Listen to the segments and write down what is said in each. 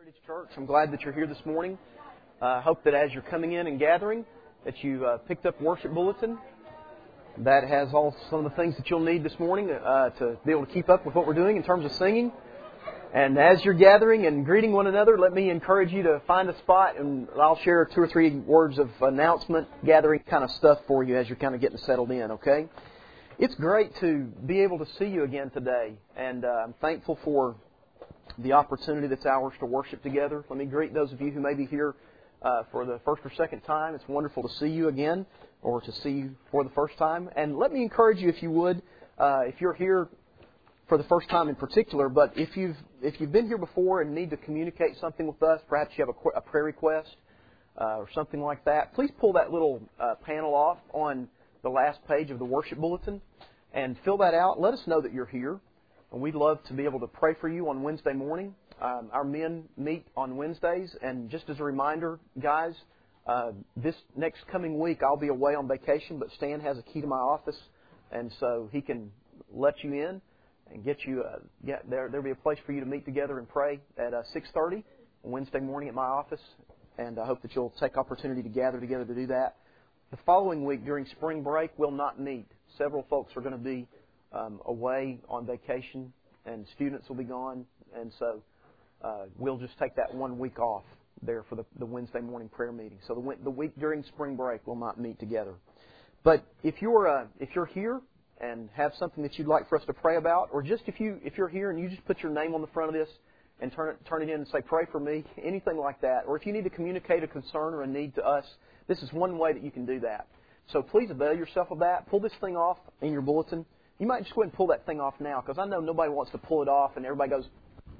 Heritage Church. I'm glad that you're here this morning. I hope that as you're coming in and gathering, that you picked up worship bulletin. That has all some of the things that you'll need this morning to be able to keep up with what we're doing in terms of singing. And as you're gathering and greeting one another, let me encourage you to find a spot, and I'll share 2 or 3 words of announcement, gathering kind of stuff for you as you're kind of getting settled in, okay? It's great to be able to see you again today, and I'm thankful for the opportunity that's ours to worship together. Let me greet those of you who may be here for the first or second time. It's wonderful to see you again, or to see you for the first time. And let me encourage you, if you would, if you're here for the first time in particular, but if you've been here before and need to communicate something with us, perhaps you have a prayer request or something like that, please pull that little panel off on the last page of the worship bulletin and fill that out. Let us know that you're here. And we'd love to be able to pray for you on Wednesday morning. Our men meet on Wednesdays. And just as a reminder, guys, this next coming week I'll be away on vacation, but Stan has a key to my office, and so he can let you in and get you. There'll be a place for you to meet together and pray at 6:30 on Wednesday morning at my office. And I hope that you'll take opportunity to gather together to do that. The following week during spring break, we'll not meet. Several folks are going to be away on vacation, and students will be gone, and so we'll just take that 1 week off there for the Wednesday morning prayer meeting. So the week during spring break we'll not meet together. But if you're here and have something that you'd like for us to pray about, or just if you're here and you just put your name on the front of this and turn it in and say, pray for me, anything like that, or if you need to communicate a concern or a need to us, this is one way that you can do that. So please avail yourself of that. Pull this thing off in your bulletin. You might just go ahead and pull that thing off now, because I know nobody wants to pull it off, and everybody goes,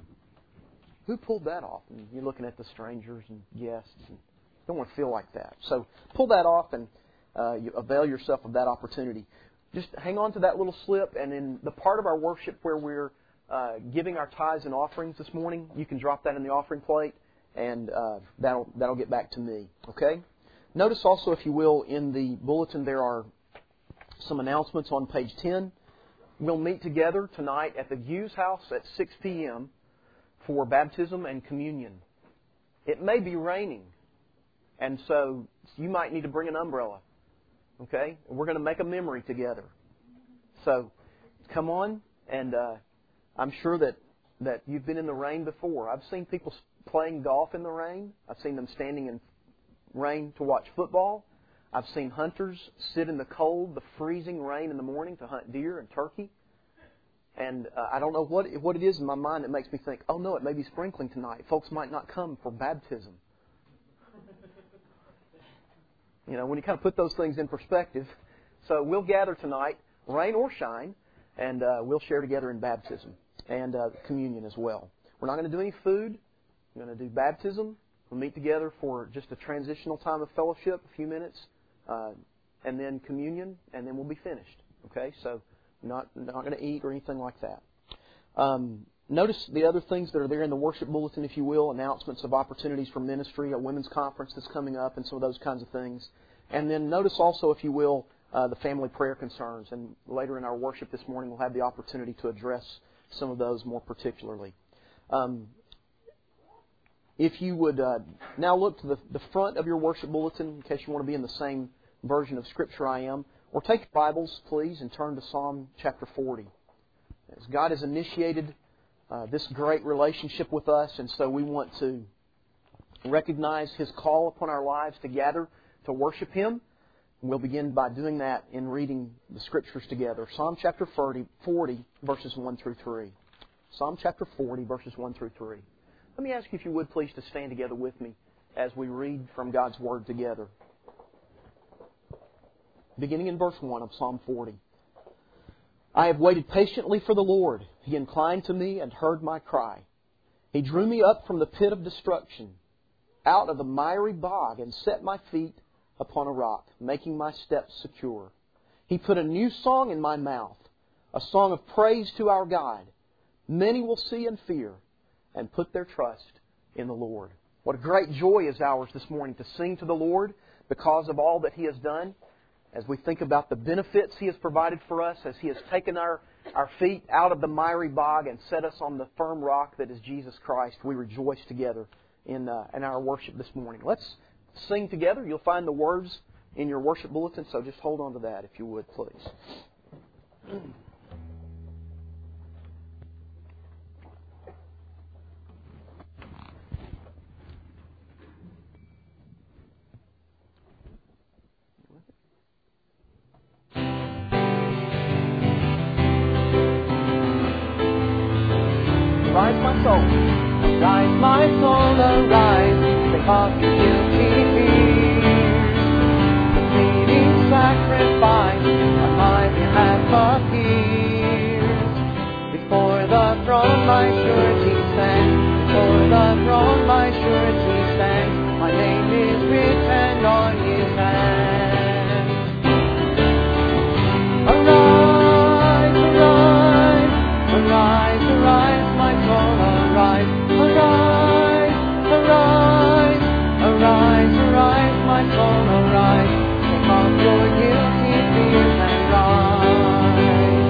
who pulled that off? And you're looking at the strangers and guests, and you don't want to feel like that. So pull that off and you avail yourself of that opportunity. Just hang on to that little slip, and in the part of our worship where we're giving our tithes and offerings this morning, you can drop that in the offering plate, and that'll get back to me. Okay? Notice also, if you will, in the bulletin there are some announcements on page 10. We'll meet together tonight at the Hughes house at 6 p.m. for baptism and communion. It may be raining, and so you might need to bring an umbrella. Okay? We're going to make a memory together. So come on, and I'm sure that you've been in the rain before. I've seen people playing golf in the rain. I've seen them standing in rain to watch football. I've seen hunters sit in the cold, the freezing rain in the morning to hunt deer and turkey. And I don't know what it is in my mind that makes me think, oh no, it may be sprinkling tonight. Folks might not come for baptism. You know, when you kind of put those things in perspective. So we'll gather tonight, rain or shine, and we'll share together in baptism and communion as well. We're not going to do any food. We're going to do baptism. We'll meet together for just a transitional time of fellowship, a few minutes, and then communion, and then we'll be finished. Okay, so not going to eat or anything like that. Notice the other things that are there in the worship bulletin, if you will, announcements of opportunities for ministry, a women's conference that's coming up, and some of those kinds of things. And then notice also, if you will, the family prayer concerns. And later in our worship this morning, we'll have the opportunity to address some of those more particularly. If you would now look to the front of your worship bulletin, in case you want to be in the same version of Scripture I am, or take your Bibles, please, and turn to Psalm chapter 40. As God has initiated this great relationship with us, and so we want to recognize His call upon our lives to gather to worship Him. And we'll begin by doing that in reading the Scriptures together. Psalm chapter 40, verses 1 through 3. Psalm chapter 40, verses 1 through 3. Let me ask you, if you would, please, to stand together with me as we read from God's Word together. Beginning in verse 1 of Psalm 40. I have waited patiently for the Lord. He inclined to me and heard my cry. He drew me up from the pit of destruction, out of the miry bog, and set my feet upon a rock, making my steps secure. He put a new song in my mouth, a song of praise to our God. Many will see and fear and put their trust in the Lord. What a great joy is ours this morning to sing to the Lord because of all that He has done. as we think about the benefits He has provided for us, as He has taken our feet out of the miry bog and set us on the firm rock that is Jesus Christ, we rejoice together in our worship this morning. Let's sing together. You'll find the words in your worship bulletin, so just hold on to that if you would, please. Rise, my soul. Rise, my soul, arise, because you keep fears. The pleading sacrifice on my behalf appears. Before the throne my surety stands. Before the throne my surety stands. My name is written on His hand. Arise, arise, arise, arise, my soul, arise. Arise, arise, arise, arise, my soul, arise. Take off your guilty fears and rise.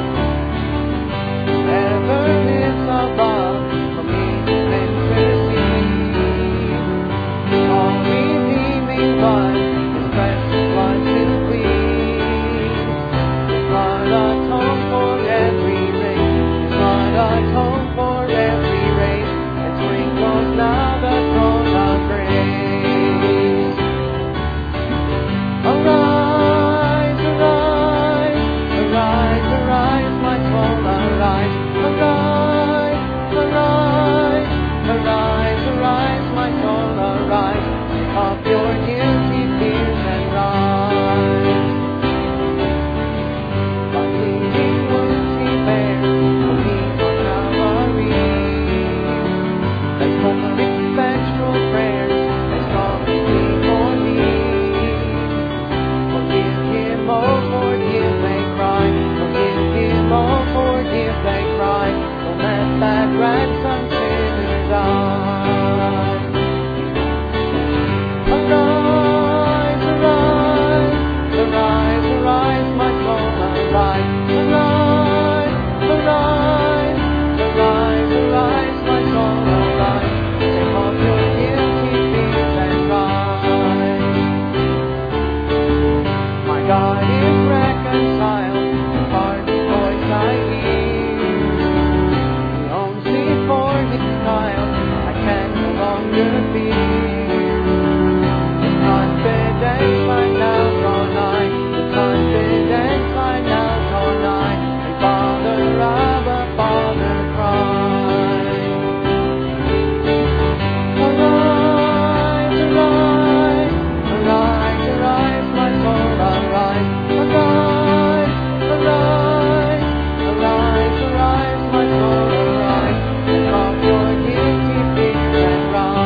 Whoever lives above from me and intercede. All redeeming blood, His precious blood to plead. His blood atone for every race. His blood atone for every race. And sprinkles now the throne of grace. Arise, arise, arise, arise, my soul, arise. Arise, arise, arise, arise, my soul, arise. Take off your guilty fears and rise. By bleeding wounds He bare, for me on Calvary. As holy effectual prayers, as promised He for me. Forgive Him, oh forgive, they cry. Forgive Him, oh forgive, they cry. Don't let that ransom sinner die. Arise, arise, arise, arise, my soul, arise. Arise, arise, arise, arise, my soul, arise. Take off your guilty fears and rise. My God is reconciled, the pardon voice I hear. He owns me for His child, I can no longer fear. With confidence I now draw nigh, with confidence I now draw nigh, and Father, Abba, Father, cry. Arise, arise, arise, arise, my soul, arise. Arise, arise, arise, arise, my soul, arise. Take off your guilty fears and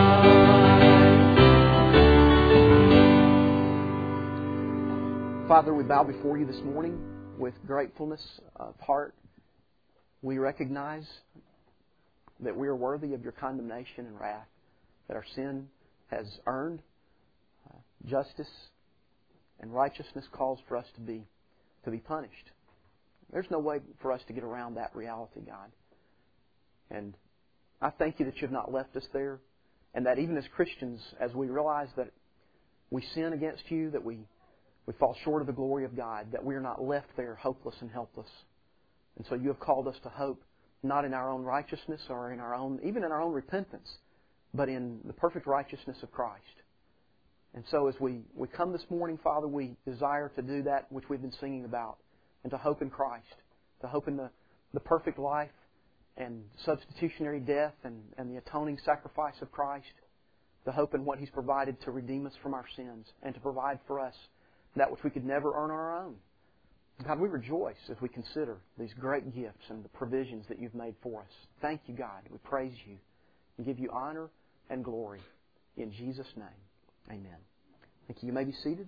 rise. Father, we bow before You this morning with gratefulness of heart. We recognize that we are worthy of Your condemnation and wrath, that our sin has earned justice, and righteousness calls for us to be punished. There's no way for us to get around that reality, God. And I thank You that You have not left us there, and that even as Christians, as we realize that we sin against You, that we fall short of the glory of God, that we are not left there hopeless and helpless. And so You have called us to hope, not in our own righteousness or even in our own repentance, but in the perfect righteousness of Christ. And so as we come this morning, Father, we desire to do that which we've been singing about, and to hope in Christ, to hope in the perfect life and substitutionary death and the atoning sacrifice of Christ, to hope in what He's provided to redeem us from our sins and to provide for us that which we could never earn on our own. God, we rejoice as we consider these great gifts and the provisions that You've made for us. Thank You, God. We praise You and give You honor and glory. In Jesus' name, amen. Thank you. You may be seated.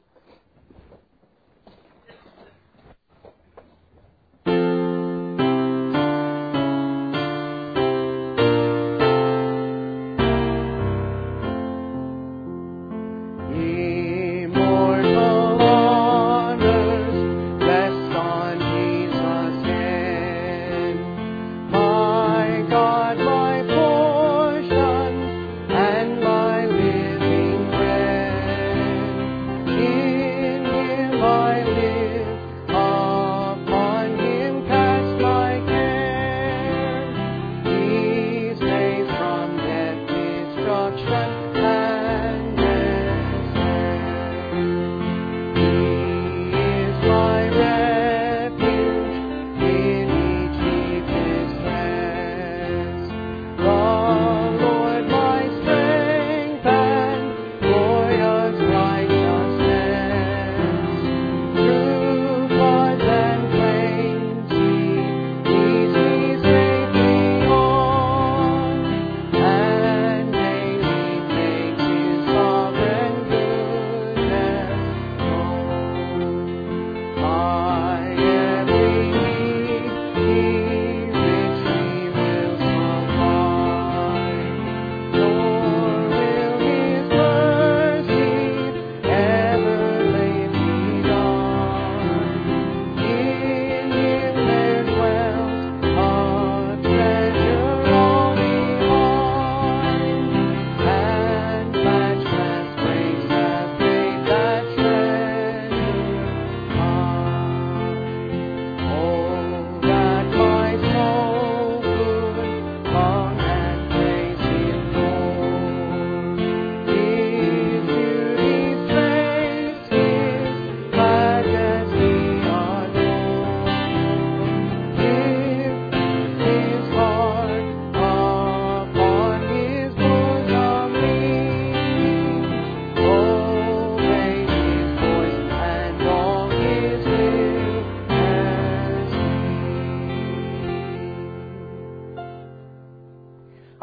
Immortal on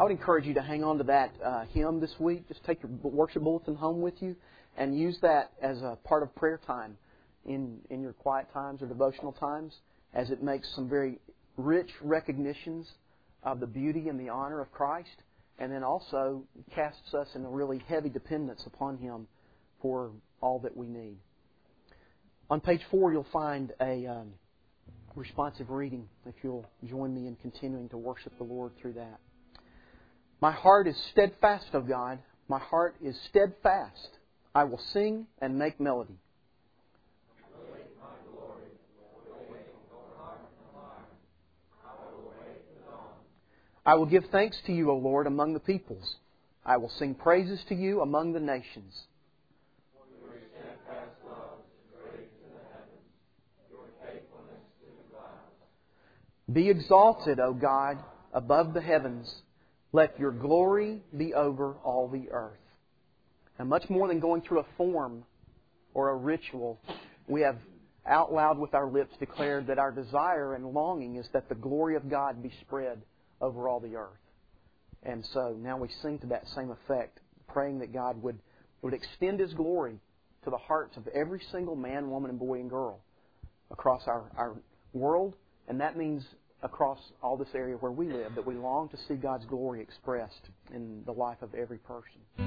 I would encourage you to hang on to that hymn this week. Just take your worship bulletin home with you and use that as a part of prayer time in your quiet times or devotional times, as it makes some very rich recognitions of the beauty and the honor of Christ, and then also casts us in a really heavy dependence upon Him for all that we need. On page 4, you'll find a responsive reading, if you'll join me in continuing to worship the Lord through that. My heart is steadfast, O God. My heart is steadfast. I will sing and make melody. I will give thanks to you, O Lord, among the peoples. I will sing praises to you among the nations. Your steadfast love is great to the heavens, your faithfulness to the clouds. Be exalted, O God, above the heavens. Let your glory be over all the earth. And much more than going through a form or a ritual, we have out loud with our lips declared that our desire and longing is that the glory of God be spread over all the earth. And so now we sing to that same effect, praying that God would extend His glory to the hearts of every single man, woman, and boy and girl across our world. And that means across all this area where we live, that we long to see God's glory expressed in the life of every person.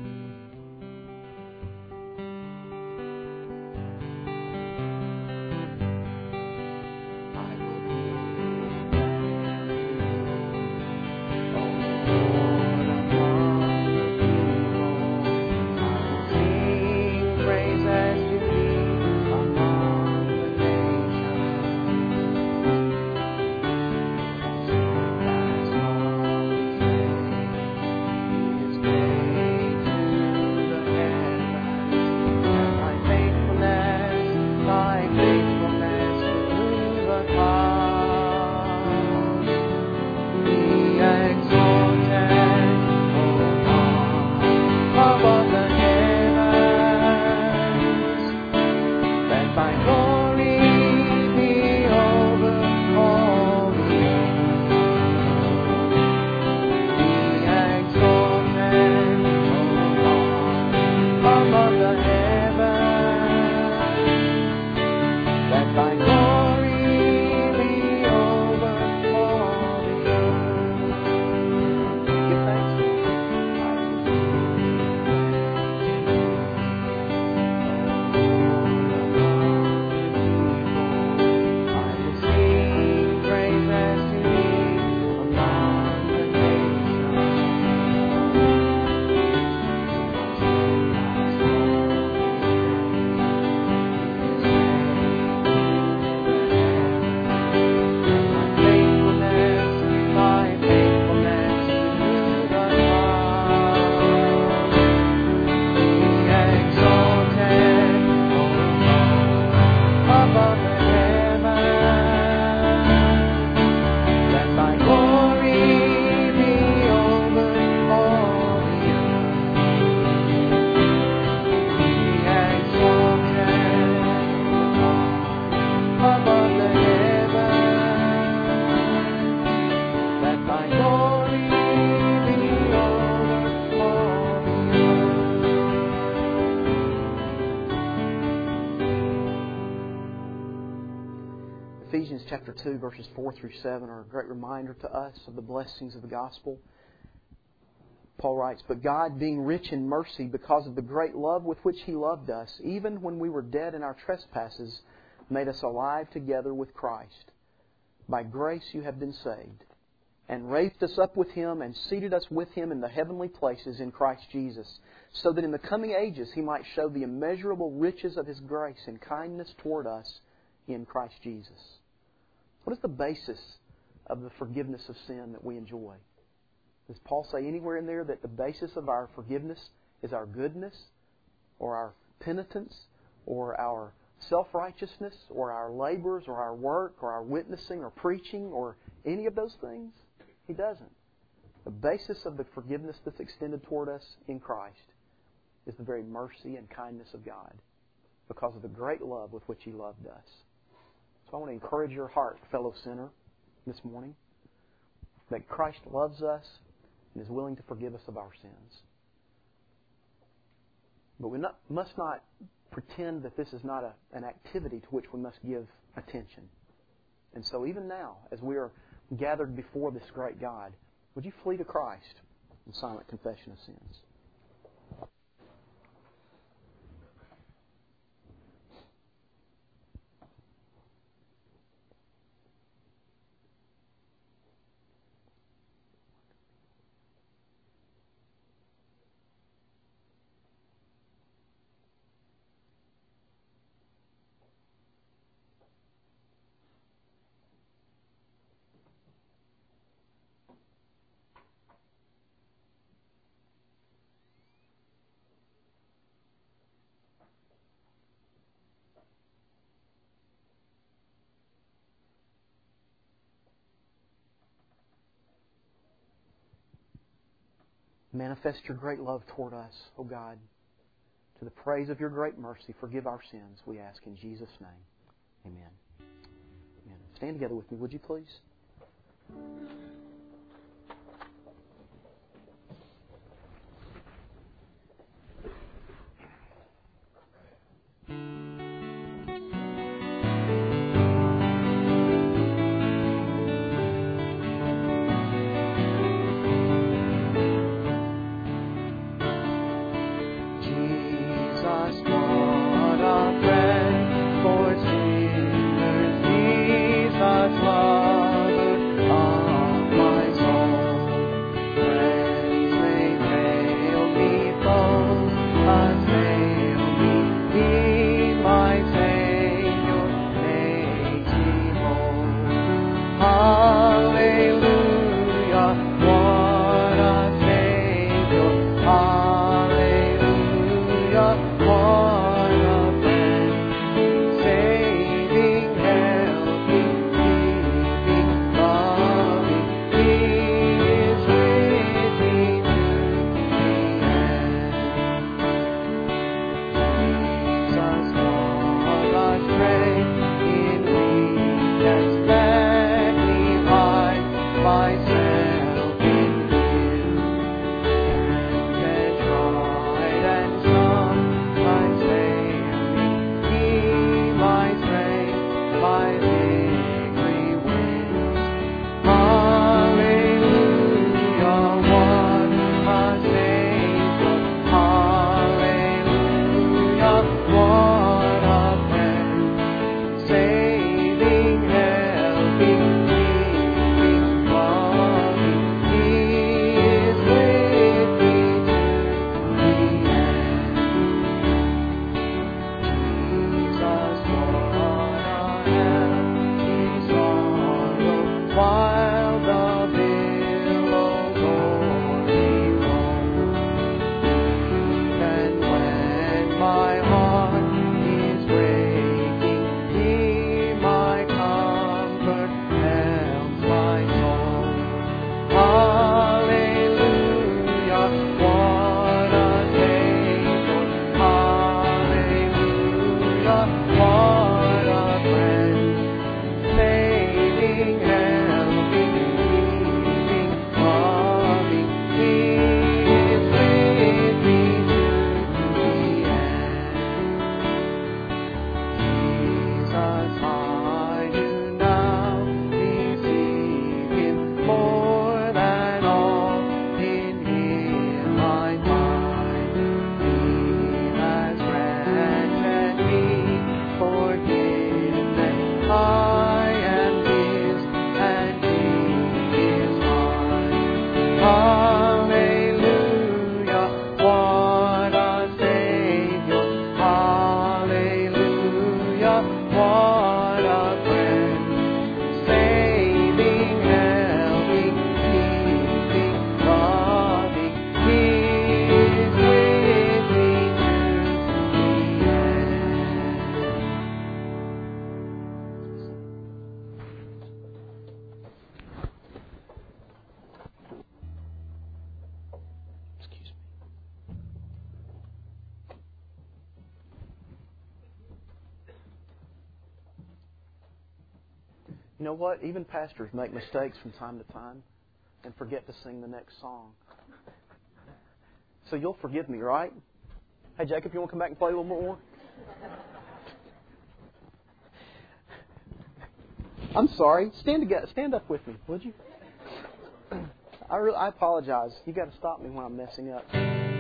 Ephesians chapter 2, verses 4 through 7 are a great reminder to us of the blessings of the gospel. Paul writes, "But God, being rich in mercy, because of the great love with which He loved us, even when we were dead in our trespasses, made us alive together with Christ. By grace you have been saved, and raised us up with Him, and seated us with Him in the heavenly places in Christ Jesus, so that in the coming ages He might show the immeasurable riches of His grace and kindness toward us in Christ Jesus." What is the basis of the forgiveness of sin that we enjoy? Does Paul say anywhere in there that the basis of our forgiveness is our goodness, or our penitence, or our self-righteousness, or our labors, or our work, or our witnessing, or preaching, or any of those things? He doesn't. The basis of the forgiveness that's extended toward us in Christ is the very mercy and kindness of God, because of the great love with which He loved us. So I want to encourage your heart, fellow sinner, this morning, that Christ loves us and is willing to forgive us of our sins. But we must not pretend that this is not an activity to which we must give attention. And so even now, as we are gathered before this great God, would you flee to Christ in silent confession of sins? Manifest your great love toward us, O God. To the praise of your great mercy, forgive our sins, we ask in Jesus' name. Amen. Amen. Stand together with me, would you please? You know what? Even pastors make mistakes from time to time. and forget to sing the next song. So you'll forgive me, right? Hey, Jacob, you want to come back and play a little more? I'm sorry. Stand up with me, would you? I apologize. You got to stop me when I'm messing up.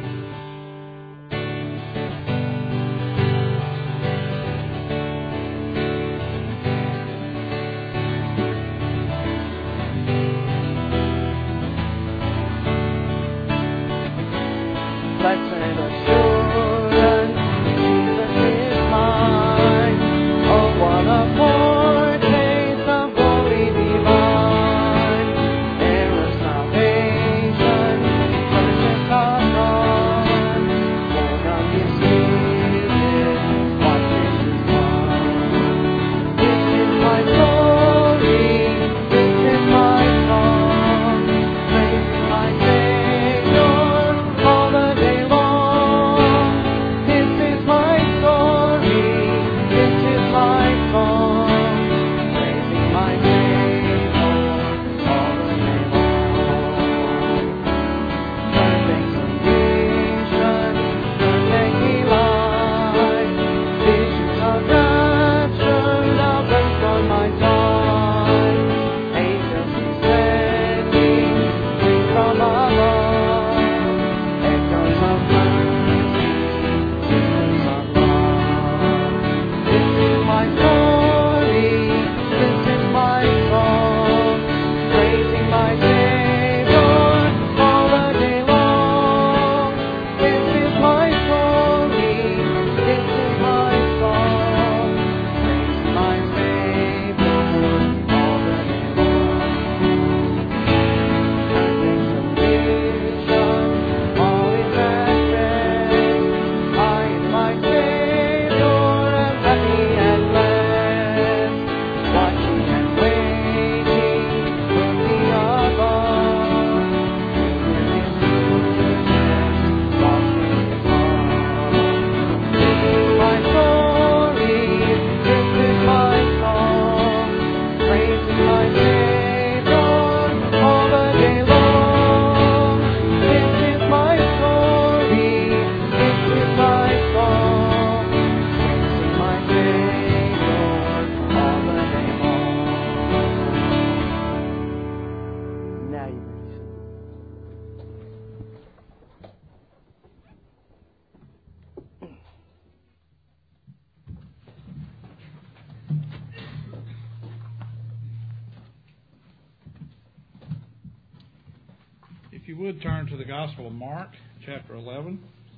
If you would turn to the Gospel of Mark, chapter 11.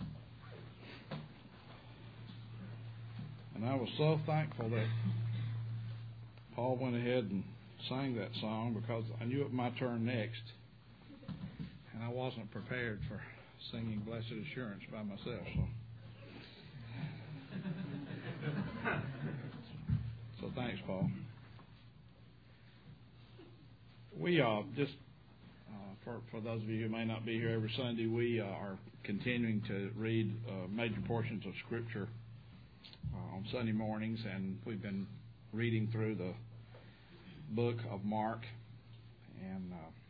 And I was so thankful that Paul went ahead and sang that song because I knew it was my turn next. And I wasn't prepared for singing Blessed Assurance by myself. So thanks, Paul. We for those of you who may not be here every Sunday, we are continuing to read major portions of Scripture on Sunday mornings, and we've been reading through the book of Mark. And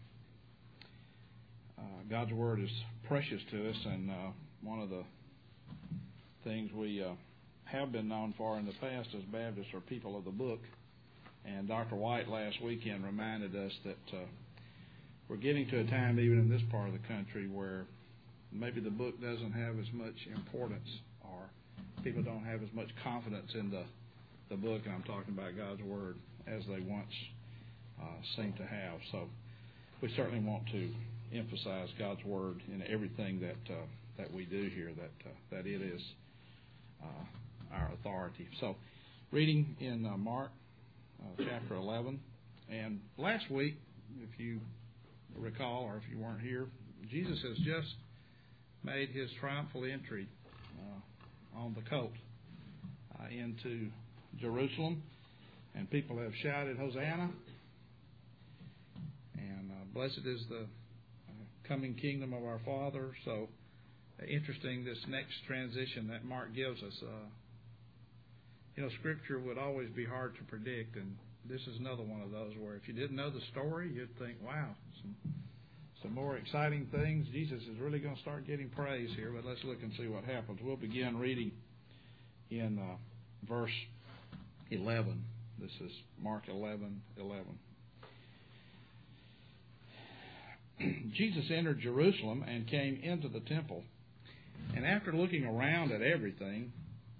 God's Word is precious to us, and one of the things we have been known for in the past as Baptists are people of the book. And Dr. White last weekend reminded us that we're getting to a time, even in this part of the country, where maybe the book doesn't have as much importance, or people don't have as much confidence in the book, and I'm talking about God's Word, as they once seemed to have. So we certainly want to emphasize God's Word in everything that we do here, that it is our authority. So reading in Mark chapter 11, and last week, if you recall, or if you weren't here, Jesus has just made his triumphal entry on the colt into Jerusalem, and people have shouted, Hosanna, and blessed is the coming kingdom of our Father. So interesting, this next transition that Mark gives us. Scripture would always be hard to predict, and this is another one of those where if you didn't know the story, you'd think, wow, some some more exciting things. Jesus is really going to start getting praise here, but let's look and see what happens. We'll begin reading in verse 11. This is Mark 11:11. Jesus entered Jerusalem and came into the temple. And after looking around at everything,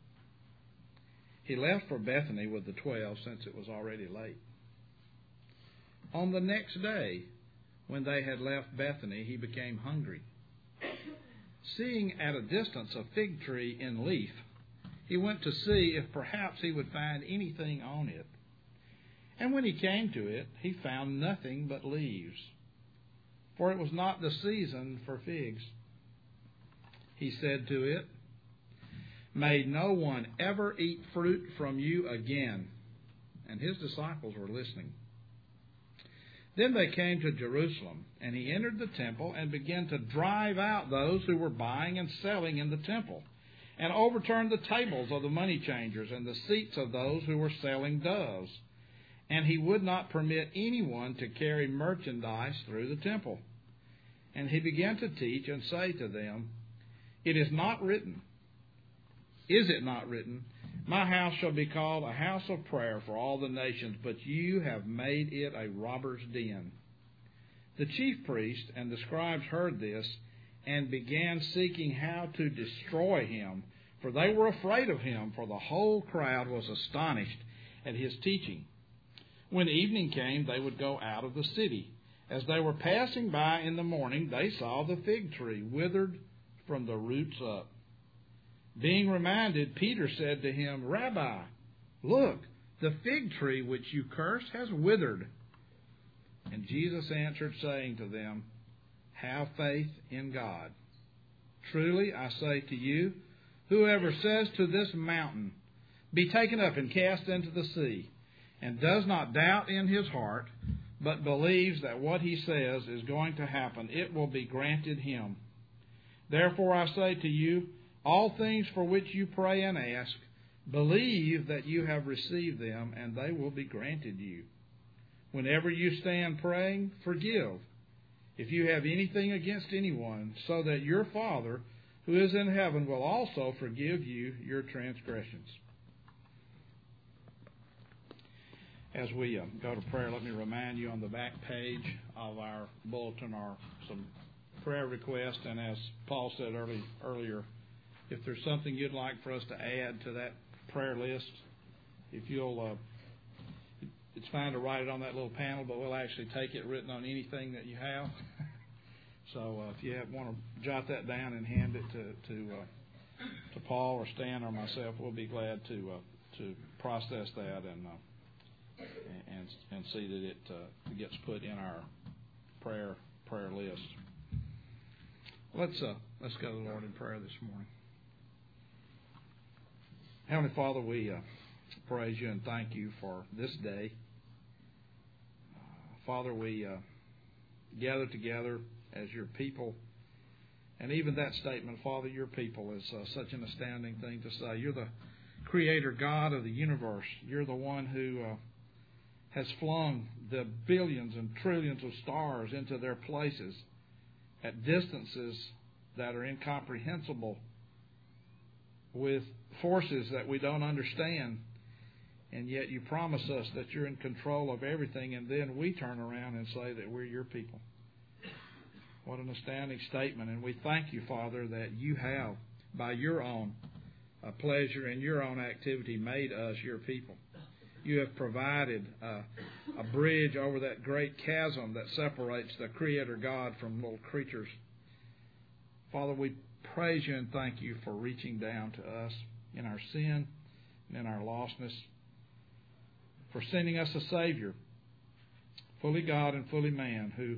he left for Bethany with the 12, since it was already late. On the next day, when they had left Bethany, he became hungry. Seeing at a distance a fig tree in leaf, he went to see if perhaps he would find anything on it. And when he came to it, he found nothing but leaves, for it was not the season for figs. He said to it, "May no one ever eat fruit from you again." And his disciples were listening. Then they came to Jerusalem, and he entered the temple and began to drive out those who were buying and selling in the temple, and overturned the tables of the money changers and the seats of those who were selling doves. And he would not permit anyone to carry merchandise through the temple. And he began to teach and say to them, Is it not written, my house shall be called a house of prayer for all the nations, but you have made it a robber's den. The chief priests and the scribes heard this and began seeking how to destroy him, for they were afraid of him, for the whole crowd was astonished at his teaching. When evening came, they would go out of the city. As they were passing by in the morning, they saw the fig tree withered from the roots up. Being reminded, Peter said to him, "Rabbi, look, the fig tree which you cursed has withered." And Jesus answered, saying to them, "Have faith in God. Truly I say to you, whoever says to this mountain, 'Be taken up and cast into the sea,' and does not doubt in his heart, but believes that what he says is going to happen, it will be granted him. Therefore I say to you, all things for which you pray and ask, believe that you have received them, and they will be granted you. Whenever you stand praying, forgive, if you have anything against anyone, so that your Father, who is in heaven, will also forgive you your transgressions." As we go to prayer, let me remind you on the back page of our bulletin are some prayer requests, and as Paul said earlier, if there's something you'd like for us to add to that prayer list, if you'll, it's fine to write it on that little panel, but we'll actually take it written on anything that you have. So if you want to jot that down and hand it to Paul or Stan or myself, we'll be glad to process that and see that it gets put in our prayer list. Let's go to the Lord in prayer this morning. Heavenly Father, we praise you and thank you for this day. Father, we gather together as your people. And even that statement, Father, your people, is such an astounding thing to say. You're the creator God of the universe. You're the one who has flung the billions and trillions of stars into their places at distances that are incomprehensible, with forces that we don't understand, and yet you promise us that you're in control of everything, and then we turn around and say that we're your people. What an astounding statement, and we thank you, Father, that you have, by your own pleasure and your own activity, made us your people. You have provided a bridge over that great chasm that separates the Creator God from little creatures. Father, we praise you and thank you for reaching down to us in our sin and in our lostness, for sending us a Savior, fully God and fully man, who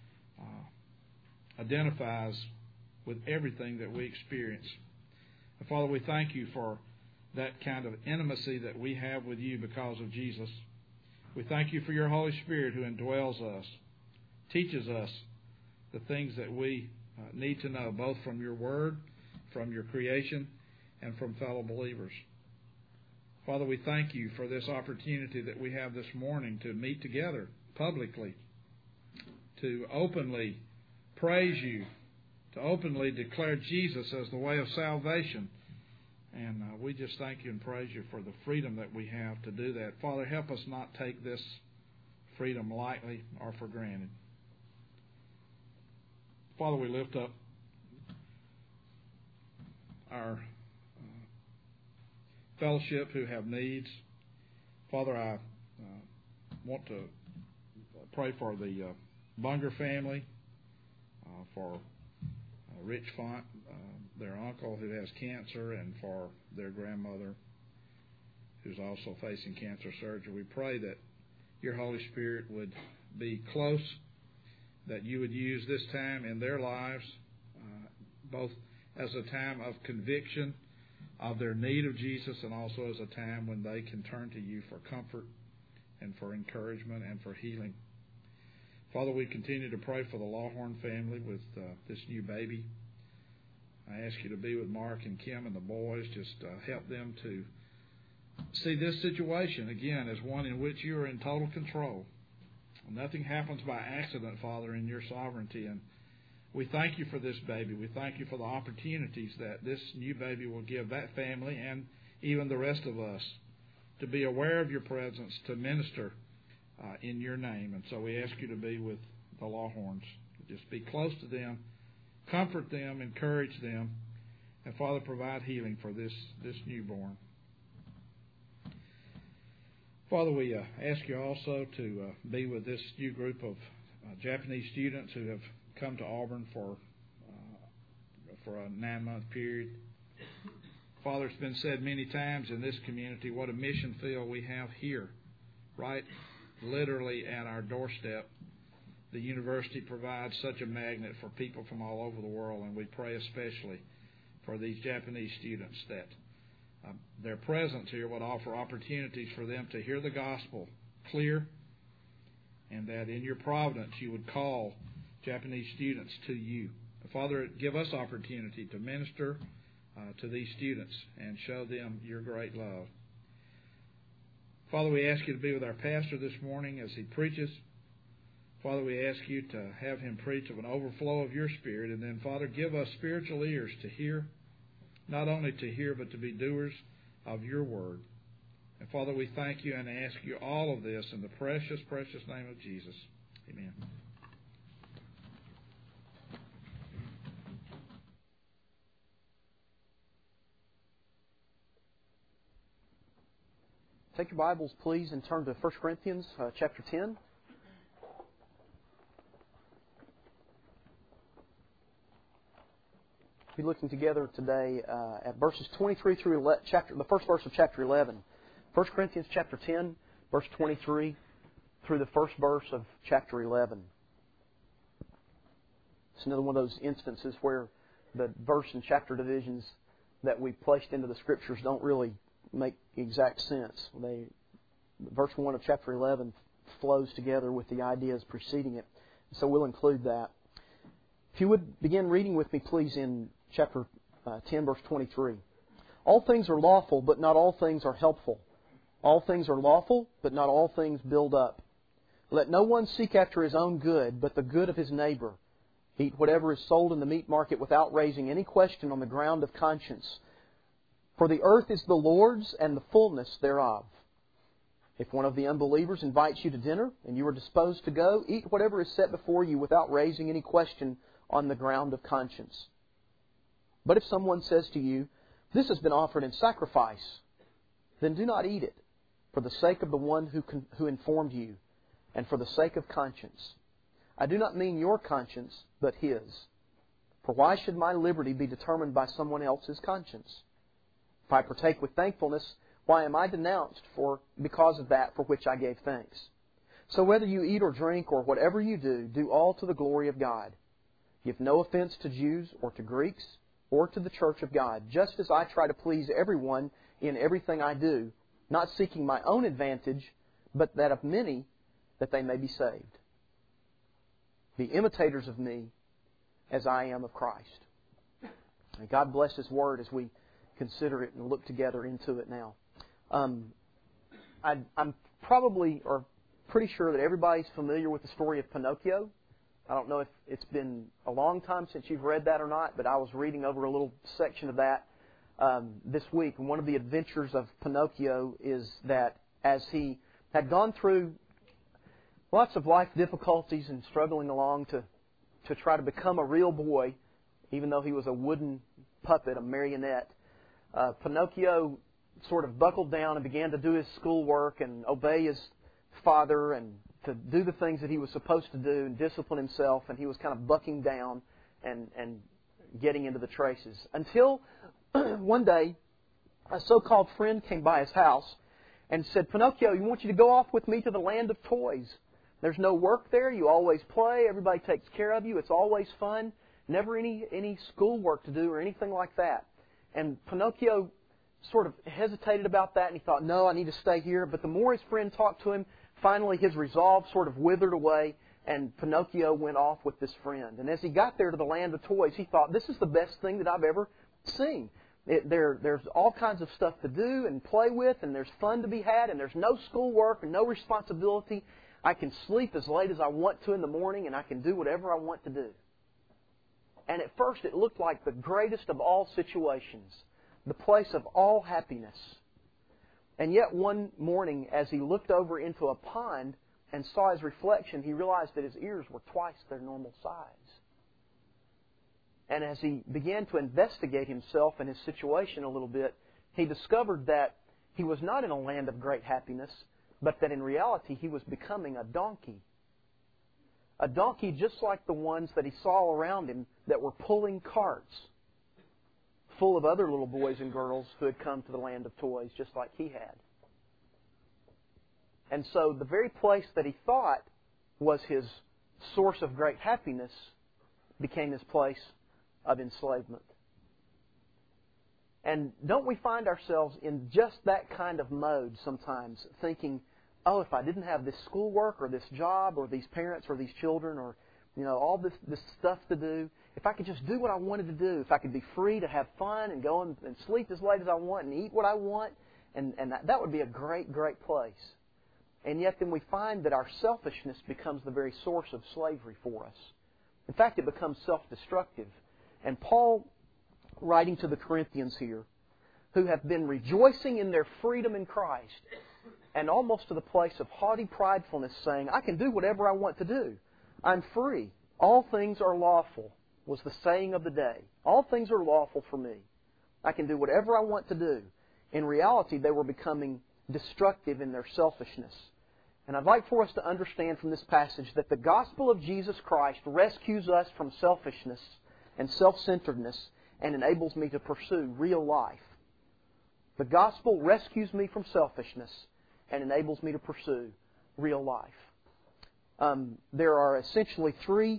identifies with everything that we experience. And Father, we thank you for that kind of intimacy that we have with you because of Jesus. We thank you for your Holy Spirit who indwells us, teaches us the things that we need to know, both from your word, from your creation, and from fellow believers. Father, we thank you for this opportunity that we have this morning to meet together publicly, to openly praise you, to openly declare Jesus as the way of salvation. And we just thank you and praise you for the freedom that we have to do that. Father, help us not take this freedom lightly or for granted. Father, we lift up our fellowship who have needs. Father, I want to pray for the Bunger family, for Rich Font, their uncle who has cancer, and for their grandmother who's also facing cancer surgery. We pray that your Holy Spirit would be close, that you would use this time in their lives, both as a time of conviction of their need of Jesus and also as a time when they can turn to you for comfort and for encouragement and for healing. Father, we continue to pray for the Lawhorn family with this new baby. I ask you to be with Mark and Kim and the boys. Just help them to see this situation, again, as one in which you are in total control. Nothing happens by accident, Father, in your sovereignty. And we thank you for this baby. We thank you for the opportunities that this new baby will give that family and even the rest of us to be aware of your presence, to minister in your name. And so we ask you to be with the Lawhorns. Just be close to them, comfort them, encourage them, and Father, provide healing for this newborn. Father, we ask you also to be with this new group of Japanese students who have come to Auburn for a 9-month period. Father, it's been said many times in this community what a mission field we have here, right literally at our doorstep. The university provides such a magnet for people from all over the world, and we pray especially for these Japanese students that their presence here would offer opportunities for them to hear the gospel clear, and that in your providence you would call Japanese students to you. Father, give us opportunity to minister to these students and show them your great love. Father, we ask you to be with our pastor this morning as he preaches. Father, we ask you to have him preach of an overflow of your Spirit, and then, Father, give us spiritual ears to hear, not only to hear, but to be doers of your word. And Father, we thank you and ask you all of this in the precious, precious name of Jesus. Amen. Take your Bibles, please, and turn to 1 Corinthians chapter 10. We'll be looking together today at verses 23 through the first verse of chapter 11. 1 Corinthians chapter 10, verse 23 through the first verse of chapter 11. It's another one of those instances where the verse and chapter divisions that we placed into the Scriptures don't really make exact sense. Verse 1 of chapter 11 flows together with the ideas preceding it. So we'll include that. If you would begin reading with me, please, in chapter 10, verse 23. All things are lawful, but not all things are helpful. All things are lawful, but not all things build up. Let no one seek after his own good, but the good of his neighbor. Eat whatever is sold in the meat market without raising any question on the ground of conscience. For the earth is the Lord's and the fullness thereof. If one of the unbelievers invites you to dinner and you are disposed to go, eat whatever is set before you without raising any question on the ground of conscience. But if someone says to you, "This has been offered in sacrifice," then do not eat it, for the sake of the one who informed you, and for the sake of conscience. I do not mean your conscience, but his. For why should my liberty be determined by someone else's conscience? If I partake with thankfulness, why am I denounced because of that for which I gave thanks? So whether you eat or drink or whatever you do, do all to the glory of God. Give no offense to Jews or to Greeks or to the church of God, just as I try to please everyone in everything I do, not seeking my own advantage, but that of many, that they may be saved. Be imitators of me as I am of Christ. And God bless His Word as we consider it and look together into it now. I'm probably or pretty sure that everybody's familiar with the story of Pinocchio. I don't know if it's been a long time since you've read that or not, but I was reading over a little section of that this week. And one of the adventures of Pinocchio is that as he had gone through lots of life difficulties and struggling along to try to become a real boy, even though he was a wooden puppet, a marionette, Pinocchio sort of buckled down and began to do his schoolwork and obey his father and to do the things that he was supposed to do and discipline himself, and he was kind of bucking down and getting into the traces. Until one day, a so-called friend came by his house and said, "Pinocchio, you want you to go off with me to the land of toys. There's no work there. You always play. Everybody takes care of you. It's always fun. Never any schoolwork to do or anything like that." And Pinocchio sort of hesitated about that, and he thought, no, I need to stay here. But the more his friend talked to him, finally his resolve sort of withered away, and Pinocchio went off with this friend. And as he got there to the land of toys, he thought, this is the best thing that I've ever seen. There's all kinds of stuff to do and play with, and there's fun to be had, and there's no schoolwork and no responsibility. I can sleep as late as I want to in the morning, and I can do whatever I want to do. And at first it looked like the greatest of all situations, the place of all happiness. And yet one morning, as he looked over into a pond and saw his reflection, he realized that his ears were twice their normal size. And as he began to investigate himself and his situation a little bit, he discovered that he was not in a land of great happiness, but that in reality he was becoming a donkey. A donkey just like the ones that he saw around him that were pulling carts full of other little boys and girls who had come to the land of toys just like he had. And so the very place that he thought was his source of great happiness became his place of enslavement. And don't we find ourselves in just that kind of mode sometimes, thinking, oh, if I didn't have this schoolwork or this job or these parents or these children or all this stuff to do, if I could just do what I wanted to do, if I could be free to have fun and go and sleep as late as I want and eat what I want, and that would be a great, great place. And yet then we find that our selfishness becomes the very source of slavery for us. In fact, it becomes self-destructive. And Paul, writing to the Corinthians here, who have been rejoicing in their freedom in Christ, and almost to the place of haughty pridefulness, saying, I can do whatever I want to do. I'm free. All things are lawful, was the saying of the day. All things are lawful for me. I can do whatever I want to do. In reality, they were becoming destructive in their selfishness. And I'd like for us to understand from this passage that the gospel of Jesus Christ rescues us from selfishness and self-centeredness and enables me to pursue real life. The gospel rescues me from selfishness and enables me to pursue real life. There are essentially three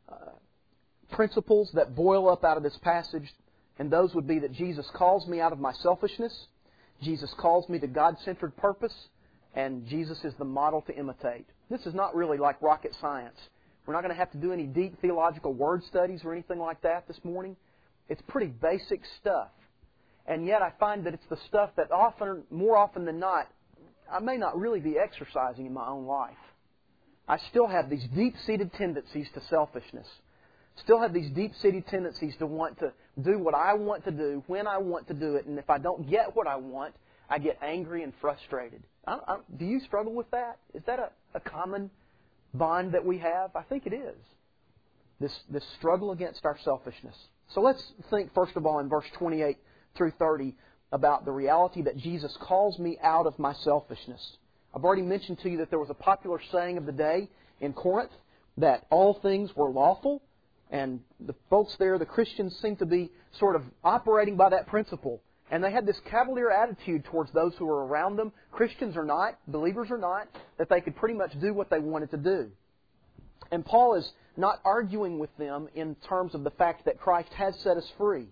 principles that boil up out of this passage, and those would be that Jesus calls me out of my selfishness, Jesus calls me to God-centered purpose, and Jesus is the model to imitate. This is not really like rocket science. We're not going to have to do any deep theological word studies or anything like that this morning. It's pretty basic stuff. And yet I find that it's the stuff that more often than not, I may not really be exercising in my own life. I still have these deep-seated tendencies to selfishness. Still have these deep-seated tendencies to want to do what I want to do, when I want to do it, and if I don't get what I want, I get angry and frustrated. Do you struggle with that? Is that a common bond that we have? I think it is. This struggle against our selfishness. So let's think, first of all, in verse 28 through 30, about the reality that Jesus calls me out of my selfishness. I've already mentioned to you that there was a popular saying of the day in Corinth that all things were lawful, and the folks there, the Christians, seemed to be sort of operating by that principle. And they had this cavalier attitude towards those who were around them, Christians or not, believers or not, that they could pretty much do what they wanted to do. And Paul is not arguing with them in terms of the fact that Christ has set us free.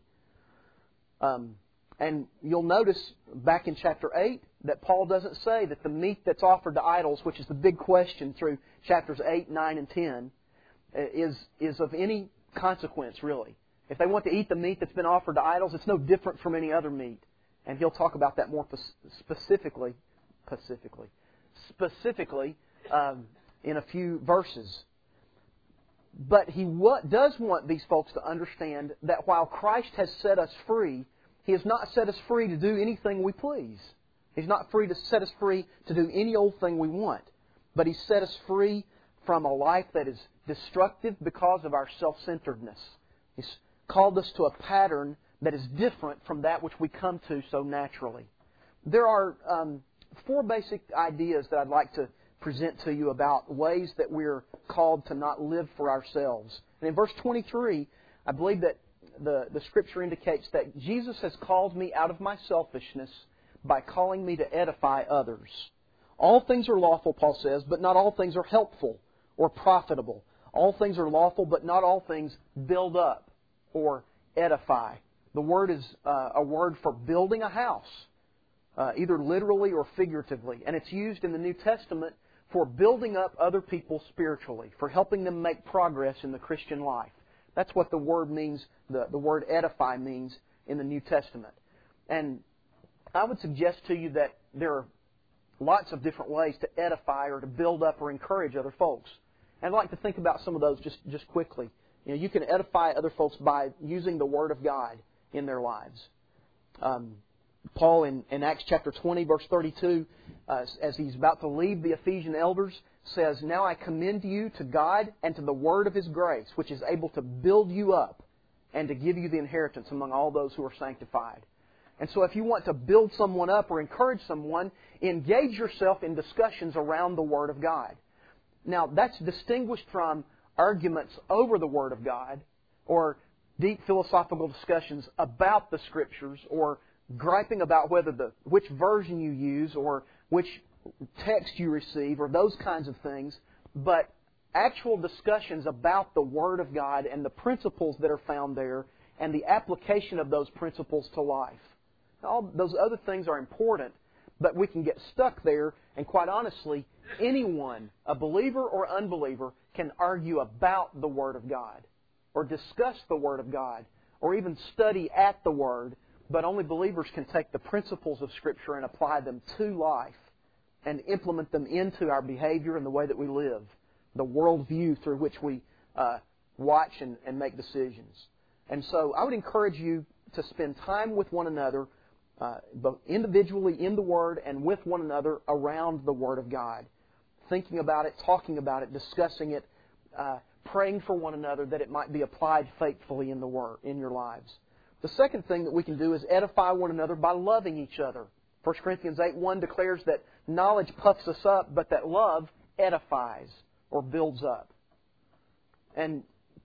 And you'll notice back in chapter 8 that Paul doesn't say that the meat that's offered to idols, which is the big question through chapters 8, 9, and 10, is of any consequence, really. If they want to eat the meat that's been offered to idols, it's no different from any other meat. And he'll talk about that more specifically in a few verses. But He does want these folks to understand that while Christ has set us free, He has not set us free to do anything we please. He's not free to set us free to do any old thing we want. But He set us free from a life that is destructive because of our self-centeredness. He's called us to a pattern that is different from that which we come to so naturally. There are 4 basic ideas that I'd like to present to you about ways that we're called to not live for ourselves. And in verse 23, I believe that the Scripture indicates that Jesus has called me out of my selfishness by calling me to edify others. All things are lawful, Paul says, but not all things are helpful or profitable. All things are lawful, but not all things build up or edify. The word is a word for building a house, either literally or figuratively. And it's used in the New Testament for building up other people spiritually, for helping them make progress in the Christian life. That's what the word means, the word edify means in the New Testament. And I would suggest to you that there are lots of different ways to edify or to build up or encourage other folks. And I'd like to think about some of those just quickly. You know, you can edify other folks by using the Word of God in their lives. Paul in Acts chapter 20, verse 32, as he's about to leave the Ephesian elders, says, "Now I commend you to God and to the Word of His grace, which is able to build you up and to give you the inheritance among all those who are sanctified." And so if you want to build someone up or encourage someone, engage yourself in discussions around the Word of God. Now, that's distinguished from arguments over the Word of God or deep philosophical discussions about the Scriptures or griping about which version you use or which text you receive or those kinds of things, but actual discussions about the Word of God and the principles that are found there and the application of those principles to life. All those other things are important, but we can get stuck there, and quite honestly, anyone, a believer or unbeliever, can argue about the Word of God or discuss the Word of God or even study at the Word, but only believers can take the principles of Scripture and apply them to life and implement them into our behavior and the way that we live, the worldview through which we watch and make decisions. And so I would encourage you to spend time with one another, both individually in the Word and with one another around the Word of God, thinking about it, talking about it, discussing it, praying for one another that it might be applied faithfully in the Word, in your lives. The second thing that we can do is edify one another by loving each other. 1 Corinthians 8:1 declares that knowledge puffs us up, but that love edifies or builds up. And,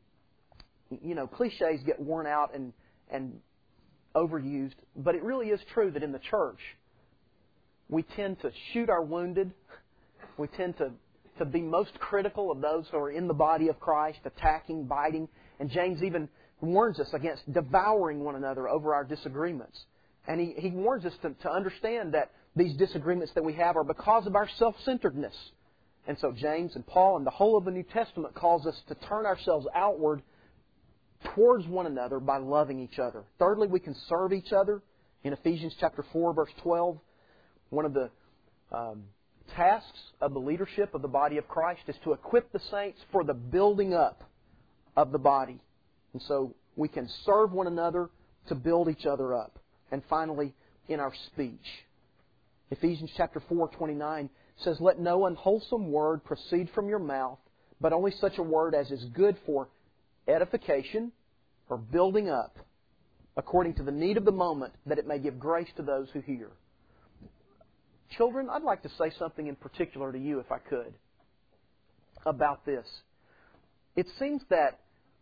you know, cliches get worn out and overused, but it really is true that in the church, we tend to shoot our wounded. We tend to be most critical of those who are in the body of Christ, attacking, biting. And James even warns us against devouring one another over our disagreements. And he warns us to understand that these disagreements that we have are because of our self-centeredness. And so James and Paul and the whole of the New Testament calls us to turn ourselves outward towards one another by loving each other. Thirdly, we can serve each other. In Ephesians chapter 4, verse 12, one of the tasks of the leadership of the body of Christ is to equip the saints for the building up of the body. And so we can serve one another to build each other up. And finally, in our speech. Ephesians chapter 4:29 says, "Let no unwholesome word proceed from your mouth, but only such a word as is good for edification or building up, according to the need of the moment, that it may give grace to those who hear." Children, I'd like to say something in particular to you, if I could, about this. It seems that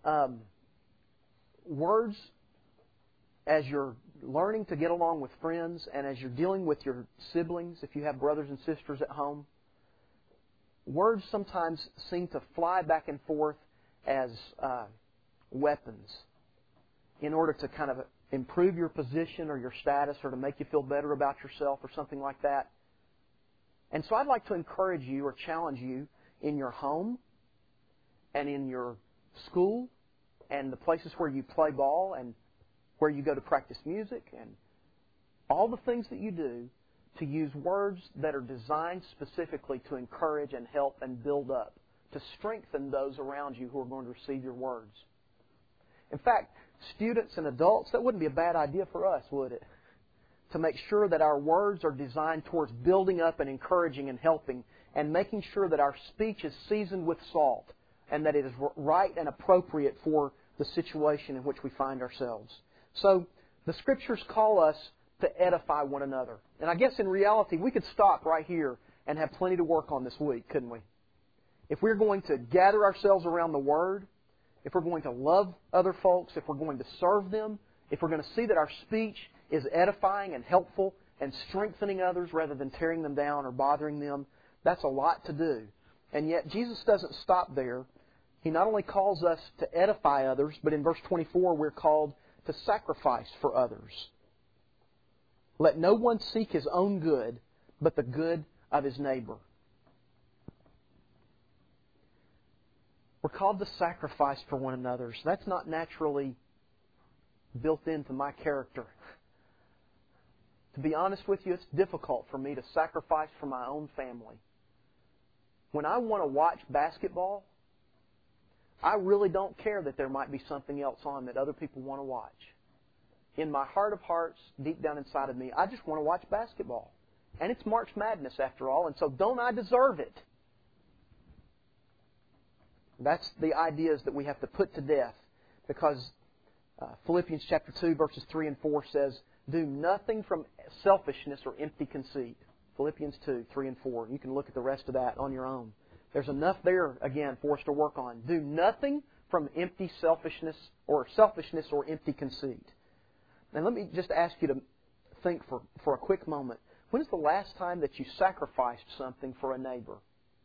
words, as you're learning to get along with friends and as you're dealing with your siblings, if you have brothers and sisters at home, words sometimes seem to fly back and forth as weapons in order to kind of improve your position or your status or to make you feel better about yourself or something like that. And so I'd like to encourage you or challenge you in your home and in your school and the places where you play ball and where you go to practice music and all the things that you do, to use words that are designed specifically to encourage and help and build up, to strengthen those around you who are going to receive your words. In fact, students and adults, that wouldn't be a bad idea for us, would it? To make sure that our words are designed towards building up and encouraging and helping, and making sure that our speech is seasoned with salt and that it is right and appropriate for the situation in which we find ourselves. So, the Scriptures call us to edify one another. And I guess in reality, we could stop right here and have plenty to work on this week, couldn't we? If we're going to gather ourselves around the Word, if we're going to love other folks, if we're going to serve them, if we're going to see that our speech is edifying and helpful and strengthening others rather than tearing them down or bothering them, that's a lot to do. And yet Jesus doesn't stop there. He not only calls us to edify others, but in verse 24 we're called to sacrifice for others. Let no one seek his own good, but the good of his neighbor. We're called to sacrifice for one another. So that's not naturally built into my character. To be honest with you, it's difficult for me to sacrifice for my own family. When I want to watch basketball, I really don't care that there might be something else on that other people want to watch. In my heart of hearts, deep down inside of me, I just want to watch basketball. And it's March Madness after all, and so don't I deserve it? That's the ideas that we have to put to death, because Philippians chapter 2, verses 3 and 4 says, do nothing from selfishness or empty conceit. Philippians 2, 3 and 4. You can look at the rest of that on your own. There's enough there, again, for us to work on. Do nothing from empty selfishness or empty conceit. And let me just ask you to think for a quick moment. When is the last time that you sacrificed something for a neighbor?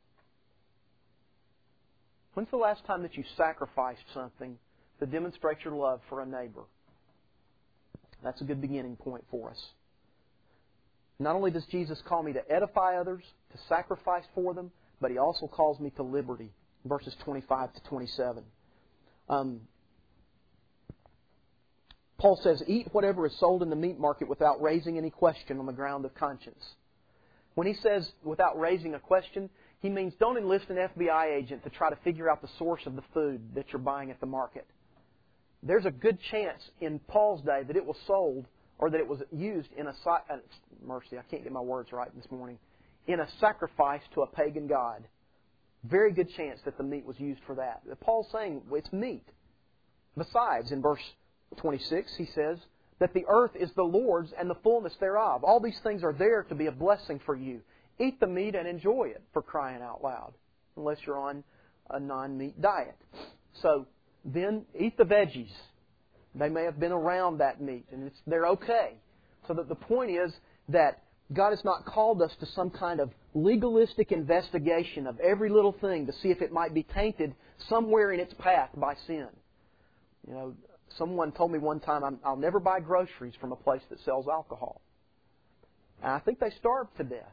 When's the last time that you sacrificed something to demonstrate your love for a neighbor? That's a good beginning point for us. Not only does Jesus call me to edify others, to sacrifice for them, but He also calls me to liberty, verses 25 to 27. Paul says, eat whatever is sold in the meat market without raising any question on the ground of conscience. When he says without raising a question, he means don't enlist an FBI agent to try to figure out the source of the food that you're buying at the market. There's a good chance in Paul's day that it was sold or that it was used in mercy, I can't get my words right this morning, in a sacrifice to a pagan god. Very good chance that the meat was used for that. Paul's saying it's meat. Besides, in verse 26, he says that the earth is the Lord's and the fullness thereof. All these things are there to be a blessing for you. Eat the meat and enjoy it, for crying out loud, unless you're on a non-meat diet. So then eat the veggies. They may have been around that meat, and they're okay. So that the point is that God has not called us to some kind of legalistic investigation of every little thing to see if it might be tainted somewhere in its path by sin. You know, someone told me one time, I'll never buy groceries from a place that sells alcohol. And I think they starve to death.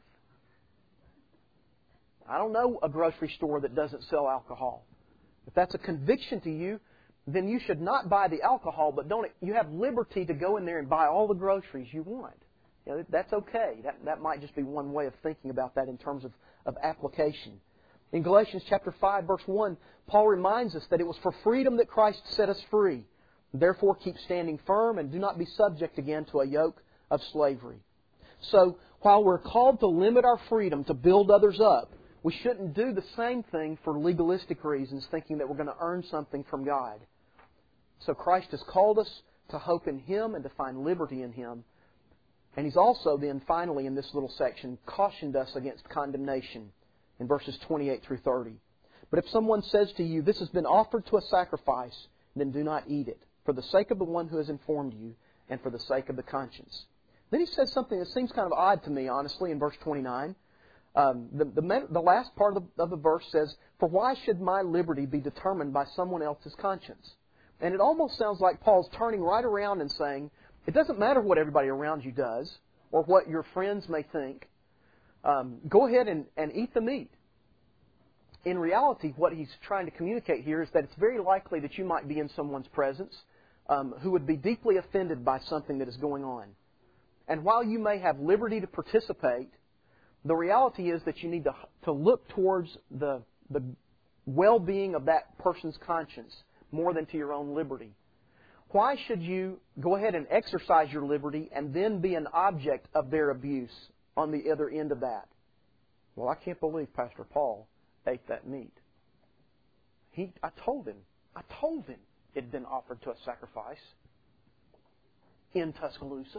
I don't know a grocery store that doesn't sell alcohol. If that's a conviction to you, then you should not buy the alcohol, but you have liberty to go in there and buy all the groceries you want. You know, that's okay. That might just be one way of thinking about that in terms of application. In Galatians chapter 5, verse 1, Paul reminds us that it was for freedom that Christ set us free. Therefore, keep standing firm and do not be subject again to a yoke of slavery. So, while we're called to limit our freedom to build others up, we shouldn't do the same thing for legalistic reasons, thinking that we're going to earn something from God. So Christ has called us to hope in Him and to find liberty in Him. And He's also then, finally, in this little section, cautioned us against condemnation in verses 28 through 30. But if someone says to you, this has been offered to a sacrifice, then do not eat it, for the sake of the one who has informed you and for the sake of the conscience. Then he says something that seems kind of odd to me, honestly, in verse 29. The last part of the verse says, for why should my liberty be determined by someone else's conscience? And it almost sounds like Paul's turning right around and saying, it doesn't matter what everybody around you does or what your friends may think. Go ahead and eat the meat. In reality, what he's trying to communicate here is that it's very likely that you might be in someone's presence who would be deeply offended by something that is going on. And while you may have liberty to participate, the reality is that you need to look towards the well-being of that person's conscience more than to your own liberty? Why should you go ahead and exercise your liberty and then be an object of their abuse on the other end of that? Well, I can't believe Pastor Paul ate that meat. I told him it had been offered to a sacrifice in Tuscaloosa.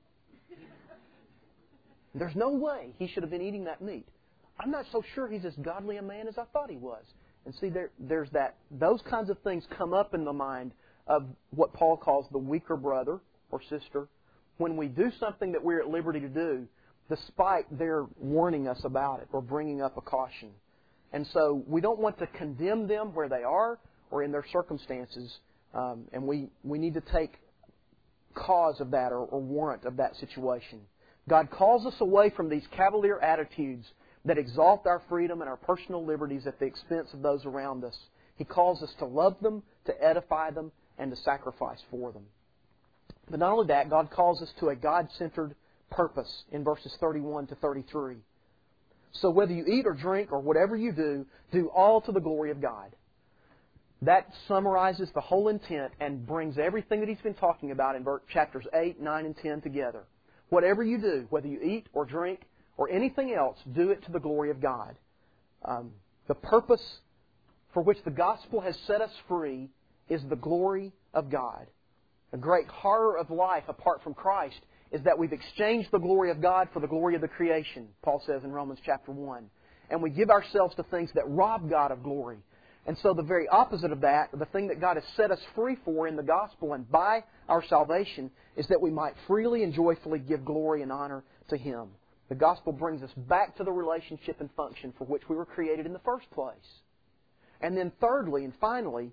There's no way he should have been eating that meat. I'm not so sure he's as godly a man as I thought he was. And see, there's that. Those kinds of things come up in the mind of what Paul calls the weaker brother or sister when we do something that we're at liberty to do, despite their warning us about it or bringing up a caution. And so we don't want to condemn them where they are or in their circumstances, and we need to take cause of that or warrant of that situation. God calls us away from these cavalier attitudes that exalt our freedom and our personal liberties at the expense of those around us. He calls us to love them, to edify them, and to sacrifice for them. But not only that, God calls us to a God-centered purpose in verses 31 to 33. So whether you eat or drink or whatever you do all to the glory of God. That summarizes the whole intent and brings everything that he's been talking about in chapters 8, 9, and 10 together. Whatever you do, whether you eat or drink or anything else, do it to the glory of God. The purpose for which the gospel has set us free is the glory of God. The great horror of life apart from Christ is that we've exchanged the glory of God for the glory of the creation, Paul says in Romans chapter 1. And we give ourselves to things that rob God of glory. And so the very opposite of that, the thing that God has set us free for in the gospel and by our salvation, is that we might freely and joyfully give glory and honor to Him. The gospel brings us back to the relationship and function for which we were created in the first place. And then thirdly and finally,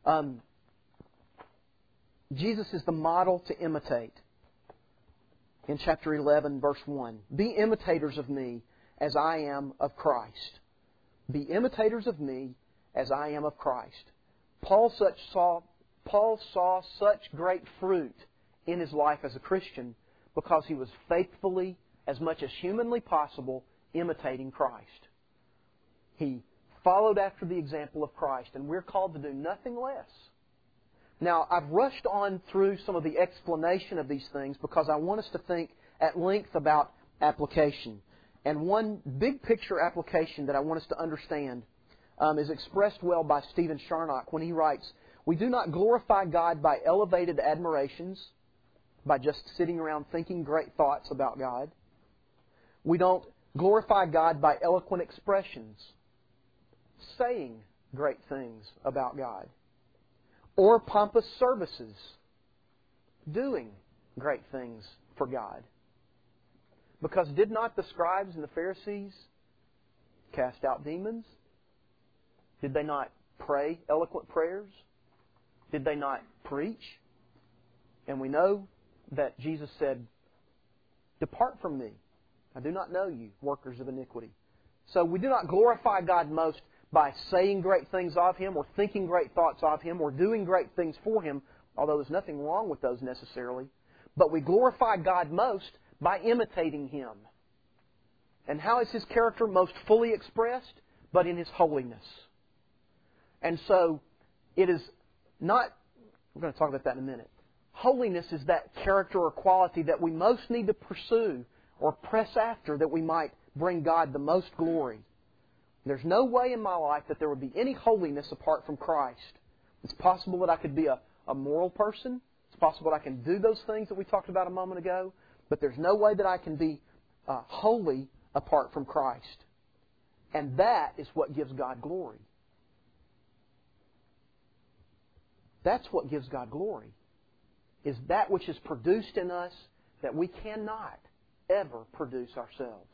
Jesus is the model to imitate. In chapter 11, verse 1, be imitators of me as I am of Christ. Be imitators of me as I am of Christ. Paul saw such great fruit in his life as a Christian because he was faithfully, as much as humanly possible, imitating Christ. He followed after the example of Christ, and we're called to do nothing less. Now, I've rushed on through some of the explanation of these things because I want us to think at length about application. And one big picture application that I want us to understand is expressed well by Stephen Charnock when he writes, we do not glorify God by elevated admirations, by just sitting around thinking great thoughts about God. We don't glorify God by eloquent expressions, saying great things about God. Or pompous services, doing great things for God. Because did not the scribes and the Pharisees cast out demons? Did they not pray eloquent prayers? Did they not preach? And we know that Jesus said, depart from me. I do not know you, workers of iniquity. So we do not glorify God most by saying great things of Him or thinking great thoughts of Him or doing great things for Him, although there's nothing wrong with those necessarily. But we glorify God most by imitating Him. And how is His character most fully expressed? But in His holiness. And so it is not, we're going to talk about that in a minute. Holiness is that character or quality that we most need to pursue or press after that we might bring God the most glory. There's no way in my life that there would be any holiness apart from Christ. It's possible that I could be a moral person. It's possible that I can do those things that we talked about a moment ago. But there's no way that I can be holy apart from Christ. And that is what gives God glory. That's what gives God glory. Is that which is produced in us that we cannot ever produce ourselves.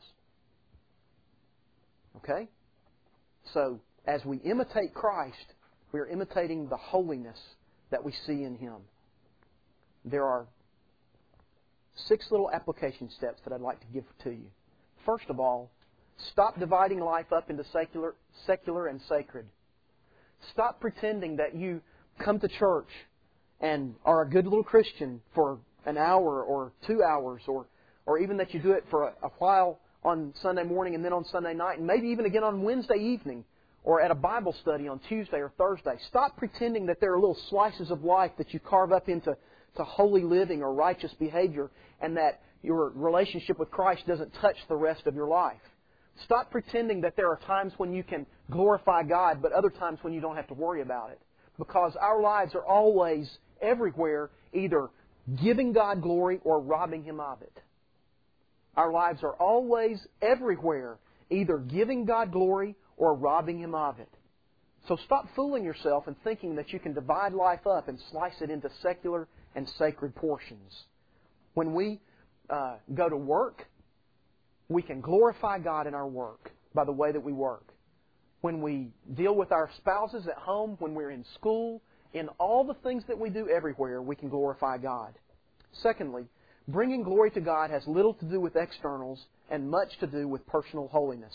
Okay? So, as we imitate Christ, we are imitating the holiness that we see in Him. There are 6 little application steps that I'd like to give to you. First of all, stop dividing life up into secular and sacred. Stop pretending that you come to church and are a good little Christian for an hour or 2 hours, or even that you do it for a while on Sunday morning and then on Sunday night, and maybe even again on Wednesday evening, or at a Bible study on Tuesday or Thursday. Stop pretending that there are little slices of life that you carve up into holy living or righteous behavior, and that your relationship with Christ doesn't touch the rest of your life. Stop pretending that there are times when you can glorify God, but other times when you don't have to worry about it. Because our lives are always, everywhere, either giving God glory or robbing Him of it. Our lives are always, everywhere, either giving God glory or robbing Him of it. So stop fooling yourself and thinking that you can divide life up and slice it into secular and sacred portions. When we go to work, we can glorify God in our work by the way that we work. When we deal with our spouses at home, when we're in school, in all the things that we do everywhere, we can glorify God. Secondly, bringing glory to God has little to do with externals and much to do with personal holiness.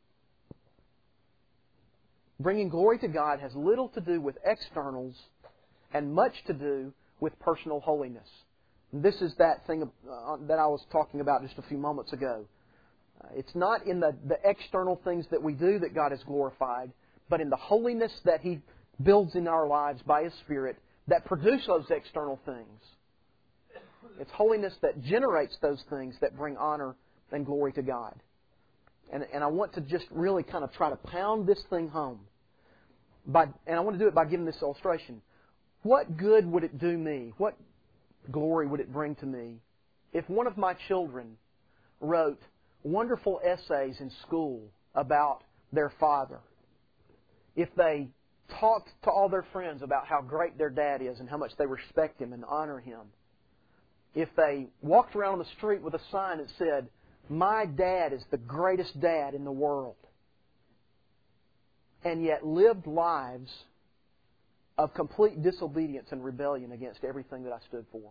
Bringing glory to God has little to do with externals and much to do with personal holiness. This is that thing that I was talking about just a few moments ago. It's not in the external things that we do that God is glorified, but in the holiness that He builds in our lives by His Spirit that produce those external things. It's holiness that generates those things that bring honor and glory to God. And I want to just really kind of try to pound this thing home. And I want to do it by giving this illustration. What good would it do me? What glory would it bring to me if one of my children wrote wonderful essays in school about their father? If they talked to all their friends about how great their dad is and how much they respect him and honor him? If they walked around on the street with a sign that said, "My dad is the greatest dad in the world," and yet lived lives of complete disobedience and rebellion against everything that I stood for?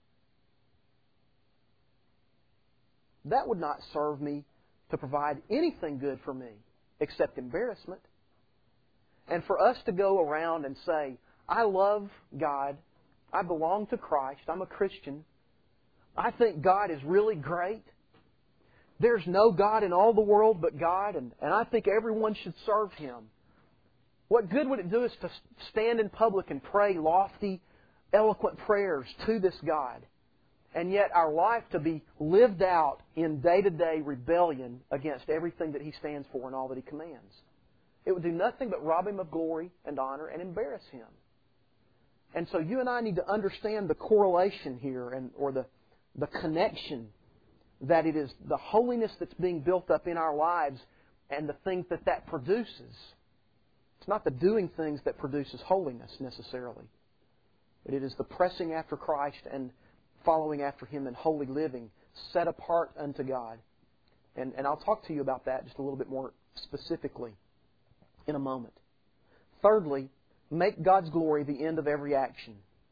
That would not serve me to provide anything good for me except embarrassment. And for us to go around and say, "I love God, I belong to Christ, I'm a Christian, I think God is really great, there's no God in all the world but God, and I think everyone should serve Him." What good would it do us to stand in public and pray lofty, eloquent prayers to this God, and yet our life to be lived out in day-to-day rebellion against everything that He stands for and all that He commands? It would do nothing but rob Him of glory and honor and embarrass Him. And so you and I need to understand the correlation here, or the connection, that it is the holiness that's being built up in our lives and the things that produces. It's not the doing things that produces holiness necessarily, but it is the pressing after Christ and following after Him in holy living, set apart unto God. And I'll talk to you about that just a little bit more specifically in a moment. Thirdly, make God's glory the end of every action.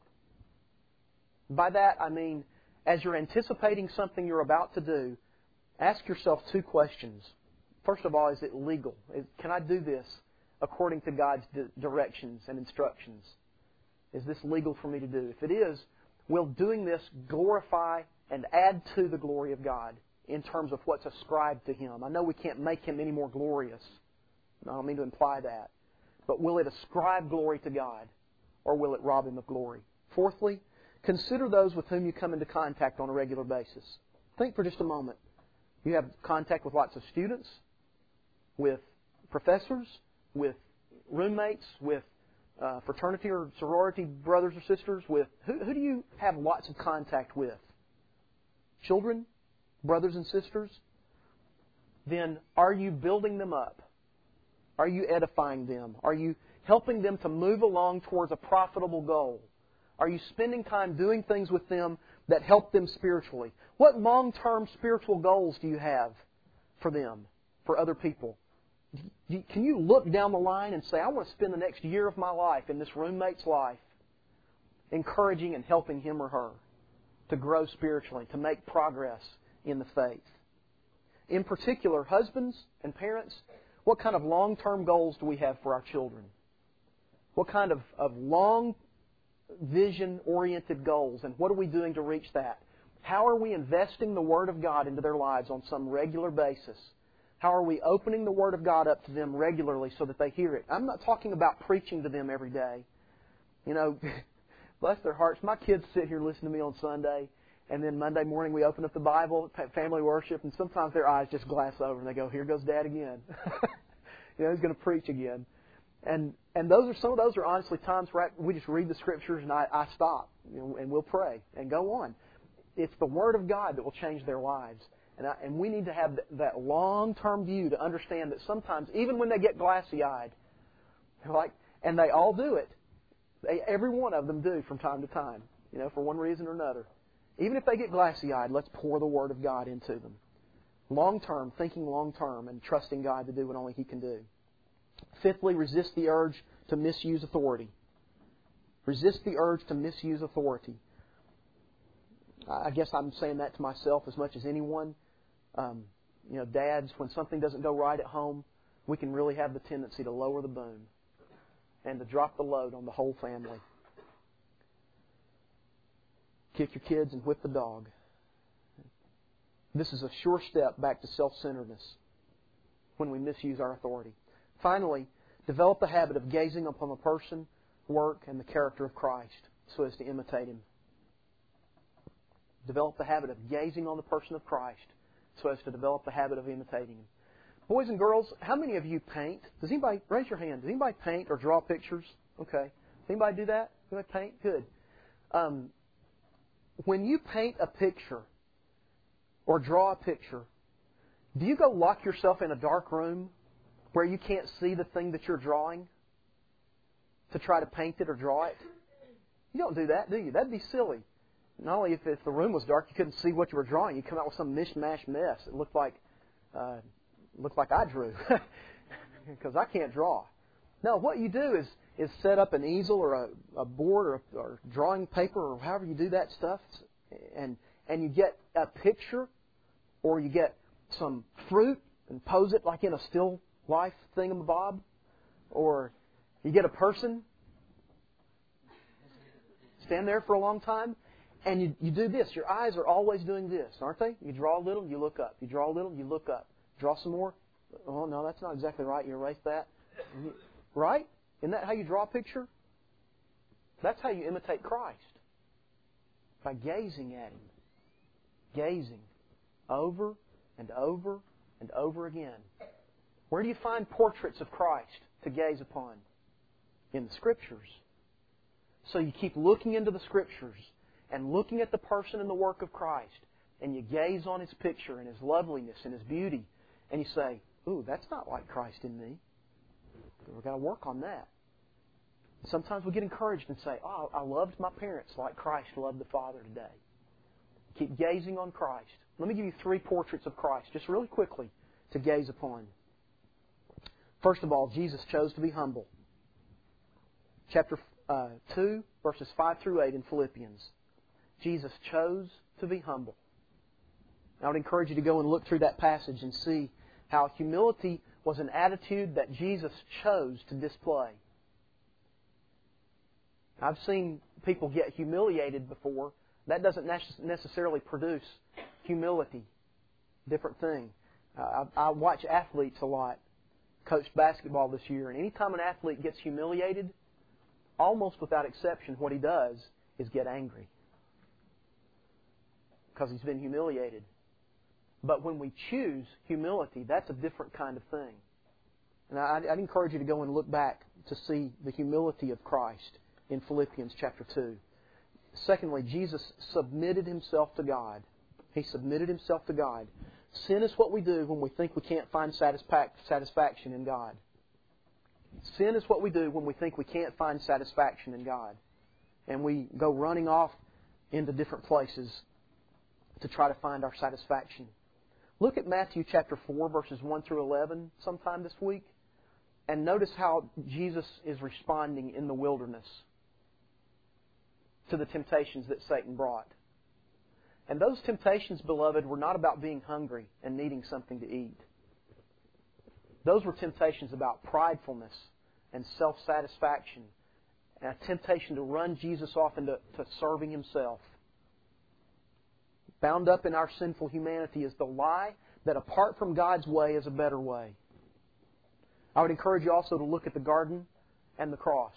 By that I mean, as you're anticipating something you're about to do, ask yourself two questions. First of all, is it legal? Can I do this according to God's directions and instructions? Is this legal for me to do? If it is, will doing this glorify and add to the glory of God in terms of what's ascribed to Him? I know we can't make Him any more glorious. I don't mean to imply that. But will it ascribe glory to God, or will it rob Him of glory? Fourthly, consider those with whom you come into contact on a regular basis. Think for just a moment. You have contact with lots of students, with professors, with roommates, with fraternity or sorority brothers or sisters. With who do you have lots of contact with? Children, brothers and sisters? Then are you building them up? Are you edifying them? Are you helping them to move along towards a profitable goal? Are you spending time doing things with them that help them spiritually? What long-term spiritual goals do you have for them, for other people? Can you look down the line and say, "I want to spend the next year of my life in this roommate's life encouraging and helping him or her to grow spiritually, to make progress in the faith"? In particular, husbands and parents, what kind of long-term goals do we have for our children? What kind of long vision-oriented goals, and what are we doing to reach that? How are we investing the Word of God into their lives on some regular basis? How are we opening the Word of God up to them regularly so that they hear it? I'm not talking about preaching to them every day. You know, bless their hearts. My kids sit here and listen to me on Sunday, and then Monday morning we open up the Bible, family worship, and sometimes their eyes just glass over and they go, "Here goes Dad again." You know, he's going to preach again. And some of those are honestly times where we just read the Scriptures and I stop, you know, and we'll pray and go on. It's the Word of God that will change their lives. And we need to have that long-term view to understand that sometimes, even when they get glassy-eyed, and they all do it, every one of them do from time to time, you know, for one reason or another. Even if they get glassy-eyed, let's pour the Word of God into them. Long-term, thinking long-term, and trusting God to do what only He can do. Fifthly, resist the urge to misuse authority. Resist the urge to misuse authority. I guess I'm saying that to myself as much as anyone. You know, dads, when something doesn't go right at home, we can really have the tendency to lower the boom and to drop the load on the whole family. Kick your kids and whip the dog. This is a sure step back to self-centeredness when we misuse our authority. Finally, develop the habit of gazing upon the person, work, and the character of Christ so as to imitate Him. Develop the habit of gazing on the person of Christ so as to develop the habit of imitating Him. Boys and girls, how many of you paint? Does anybody, raise your hand, does anybody paint or draw pictures? Okay. Does anybody do that? Do they paint? Good. When you paint a picture or draw a picture, do you go lock yourself in a dark room where you can't see the thing that you're drawing to try to paint it or draw it? You don't do that, do you? That'd be silly. Not only if the room was dark, you couldn't see what you were drawing. You'd come out with some mishmash mess. It looked like I drew because I can't draw. No, what you do is set up an easel or a board or drawing paper or however you do that stuff, and you get a picture or you get some fruit and pose it like in a still life thingamabob, or you get a person, stand there for a long time, and you do this. Your eyes are always doing this, aren't they? You draw a little, you look up. You draw a little, you look up. Draw some more. Oh, no, that's not exactly right. You erase that. Right? Isn't that how you draw a picture? That's how you imitate Christ. By gazing at Him. Gazing. Over and over and over again. Where do you find portraits of Christ to gaze upon? In the Scriptures. So you keep looking into the Scriptures and looking at the person and the work of Christ, and you gaze on His picture and His loveliness and His beauty, and you say, "Ooh, that's not like Christ in me. We've got to work on that." Sometimes we get encouraged and say, "Oh, I loved my parents like Christ loved the Father today." Keep gazing on Christ. Let me give you 3 portraits of Christ, just really quickly, to gaze upon. First of all, Jesus chose to be humble. Chapter 2, verses 5 through 8 in Philippians. Jesus chose to be humble. I would encourage you to go and look through that passage and see how humility was an attitude that Jesus chose to display. I've seen people get humiliated before. That doesn't necessarily produce humility. Different thing. I watch athletes a lot. Coached basketball this year, and anytime an athlete gets humiliated, almost without exception, what he does is get angry. Because he's been humiliated. But when we choose humility, that's a different kind of thing. And I'd encourage you to go and look back to see the humility of Christ in Philippians chapter 2. Secondly, Jesus submitted Himself to God. He submitted Himself to God. Sin is what we do when we think we can't find satisfaction in God. Sin is what we do when we think we can't find satisfaction in God. And we go running off into different places to try to find our satisfaction. Look at Matthew chapter 4, verses 1 through 11 sometime this week. And notice how Jesus is responding in the wilderness to the temptations that Satan brought. And those temptations, beloved, were not about being hungry and needing something to eat. Those were temptations about pridefulness and self-satisfaction, and a temptation to run Jesus off into serving Himself. Bound up in our sinful humanity is the lie that apart from God's way is a better way. I would encourage you also to look at the garden and the cross.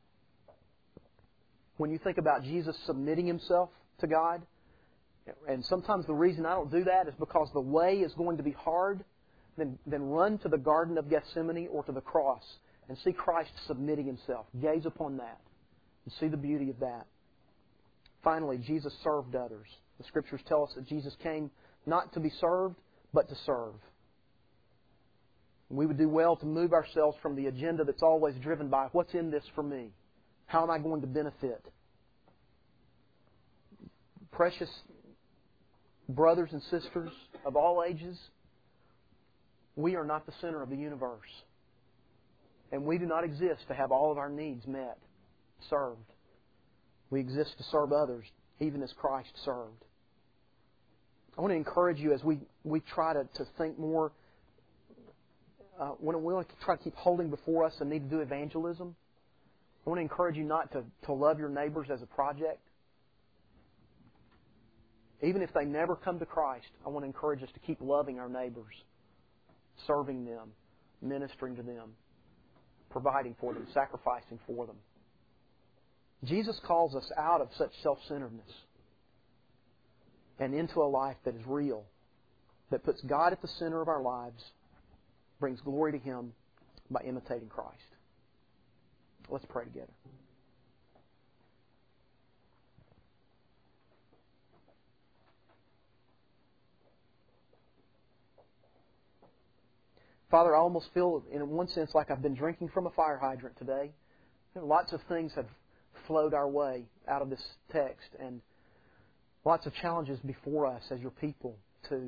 When you think about Jesus submitting Himself to God, and sometimes the reason I don't do that is because the way is going to be hard, then run to the Garden of Gethsemane or to the cross and see Christ submitting Himself. Gaze upon that and see the beauty of that. Finally, Jesus served others. The Scriptures tell us that Jesus came not to be served, but to serve. We would do well to move ourselves from the agenda that's always driven by what's in this for me? How am I going to benefit? Precious brothers and sisters of all ages, we are not the center of the universe. And we do not exist to have all of our needs met, served. We exist to serve others, even as Christ served. I want to encourage you as we try to think more, when we want to try to keep holding before us the need to do evangelism, I want to encourage you not to love your neighbors as a project. Even if they never come to Christ, I want to encourage us to keep loving our neighbors, serving them, ministering to them, providing for them, sacrificing for them. Jesus calls us out of such self-centeredness and into a life that is real, that puts God at the center of our lives, brings glory to Him by imitating Christ. Let's pray together. Father, I almost feel, in one sense, like I've been drinking from a fire hydrant today. Lots of things have flowed our way out of this text, and lots of challenges before us as your people to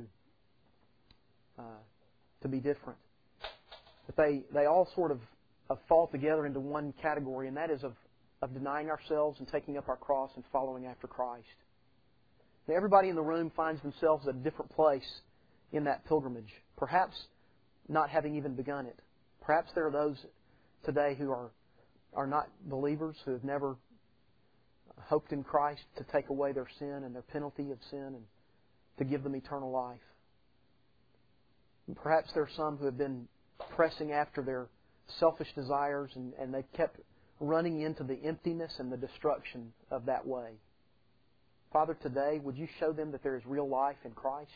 be different. But they all sort of fall together into one category, and that is of denying ourselves and taking up our cross and following after Christ. Now, everybody in the room finds themselves at a different place in that pilgrimage, perhaps not having even begun it. Perhaps there are those today who are not believers, who have never hoped in Christ to take away their sin and their penalty of sin and to give them eternal life. And perhaps there are some who have been pressing after their selfish desires and they've kept running into the emptiness and the destruction of that way. Father, today, would you show them that there is real life in Christ?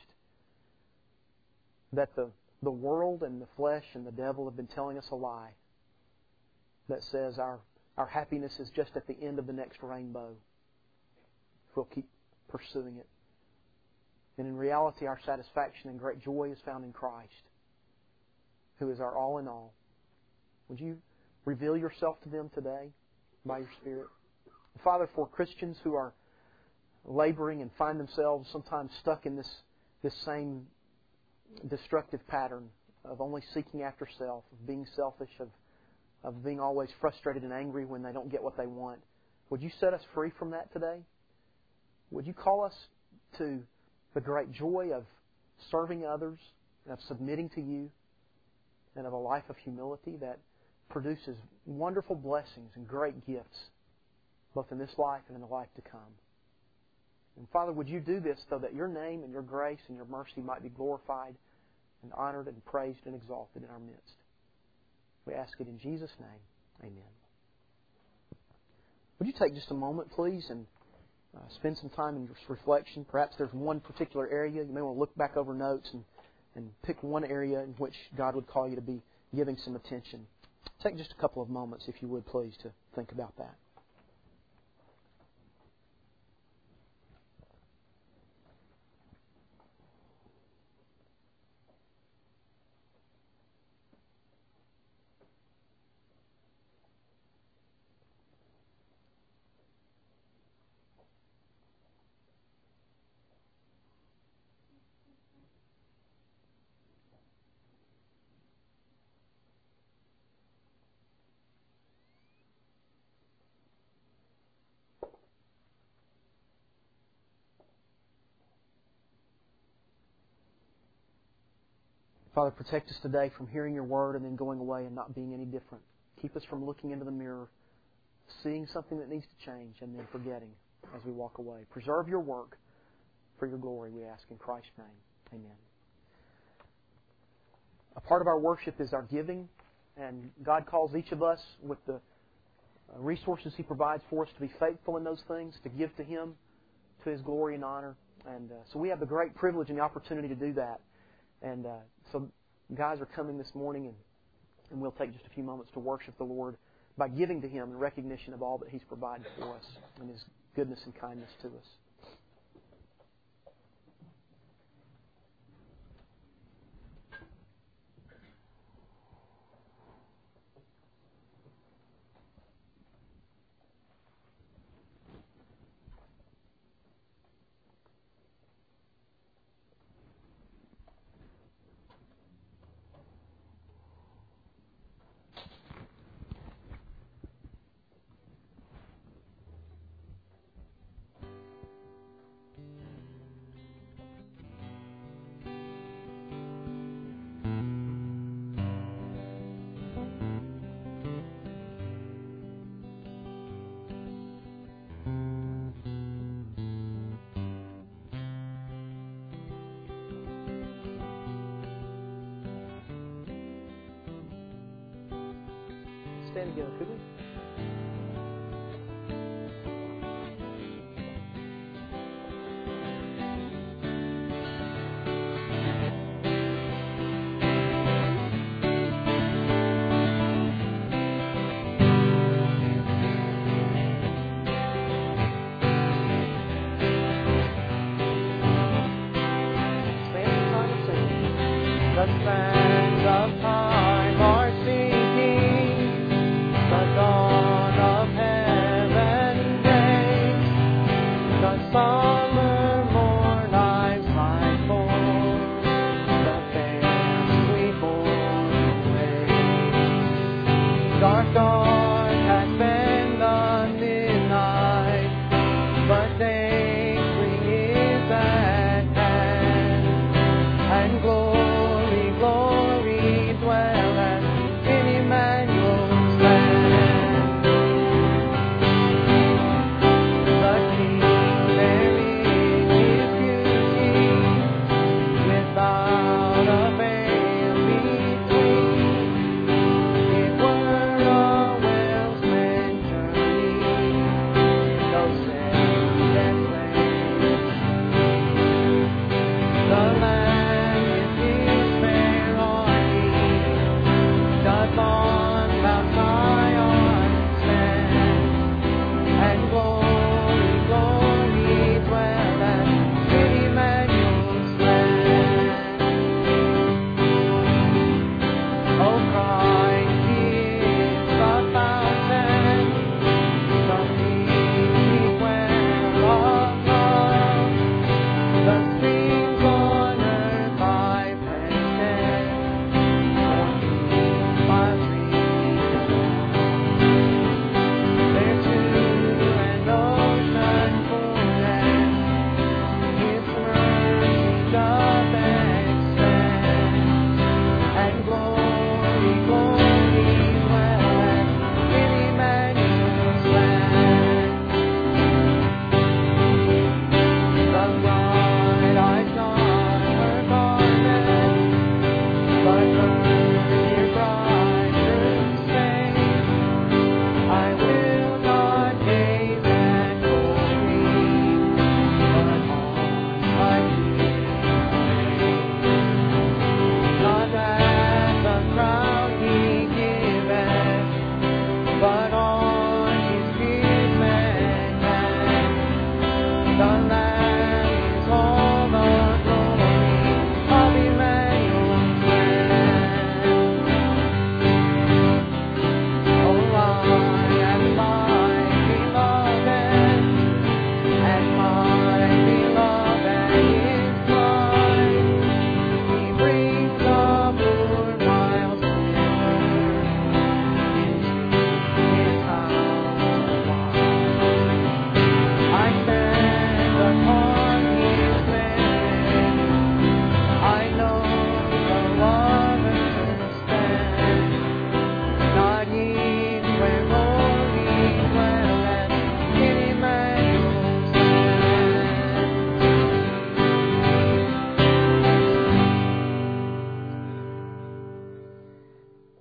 That the world and the flesh and the devil have been telling us a lie that says our happiness is just at the end of the next rainbow if we'll keep pursuing it. And in reality, our satisfaction and great joy is found in Christ, who is our all in all. Would you reveal yourself to them today by your Spirit? Father, for Christians who are laboring and find themselves sometimes stuck in this same destructive pattern of only seeking after self, of being selfish, of being always frustrated and angry when they don't get what they want, would you set us free from that today? Would you call us to the great joy of serving others and of submitting to you and of a life of humility that produces wonderful blessings and great gifts both in this life and in the life to come. And Father, would you do this so that your name and your grace and your mercy might be glorified and honored and praised and exalted in our midst. We ask it in Jesus' name. Amen. Would you take just a moment, please, and spend some time in reflection? Perhaps there's one particular area. You may want to look back over notes and pick one area in which God would call you to be giving some attention. Take just a couple of moments, if you would, please, to think about that. Father, protect us today from hearing your word and then going away and not being any different. Keep us from looking into the mirror, seeing something that needs to change, and then forgetting as we walk away. Preserve your work for your glory, we ask in Christ's name. Amen. A part of our worship is our giving, and God calls each of us with the resources He provides for us to be faithful in those things, to give to Him, to His glory and honor. And so we have the great privilege and the opportunity to do that. And so guys are coming this morning, and we'll take just a few moments to worship the Lord by giving to Him in recognition of all that He's provided for us and His goodness and kindness to us. Stand together, could we?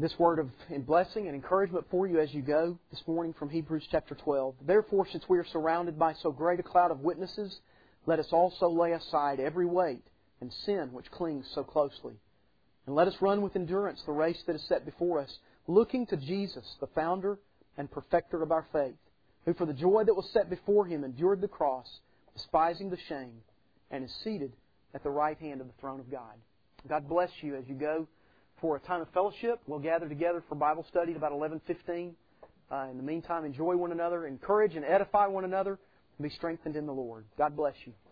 this word of blessing and encouragement for you as you go this morning from Hebrews chapter 12. Therefore, since we are surrounded by so great a cloud of witnesses, let us also lay aside every weight and sin which clings so closely. And let us run with endurance the race that is set before us, looking to Jesus, the founder and perfecter of our faith, who for the joy that was set before Him endured the cross, despising the shame, and is seated at the right hand of the throne of God. God bless you as you go for a time of fellowship. We'll gather together for Bible study at about 11:15. In the meantime, enjoy one another, encourage and edify one another, and be strengthened in the Lord. God bless you.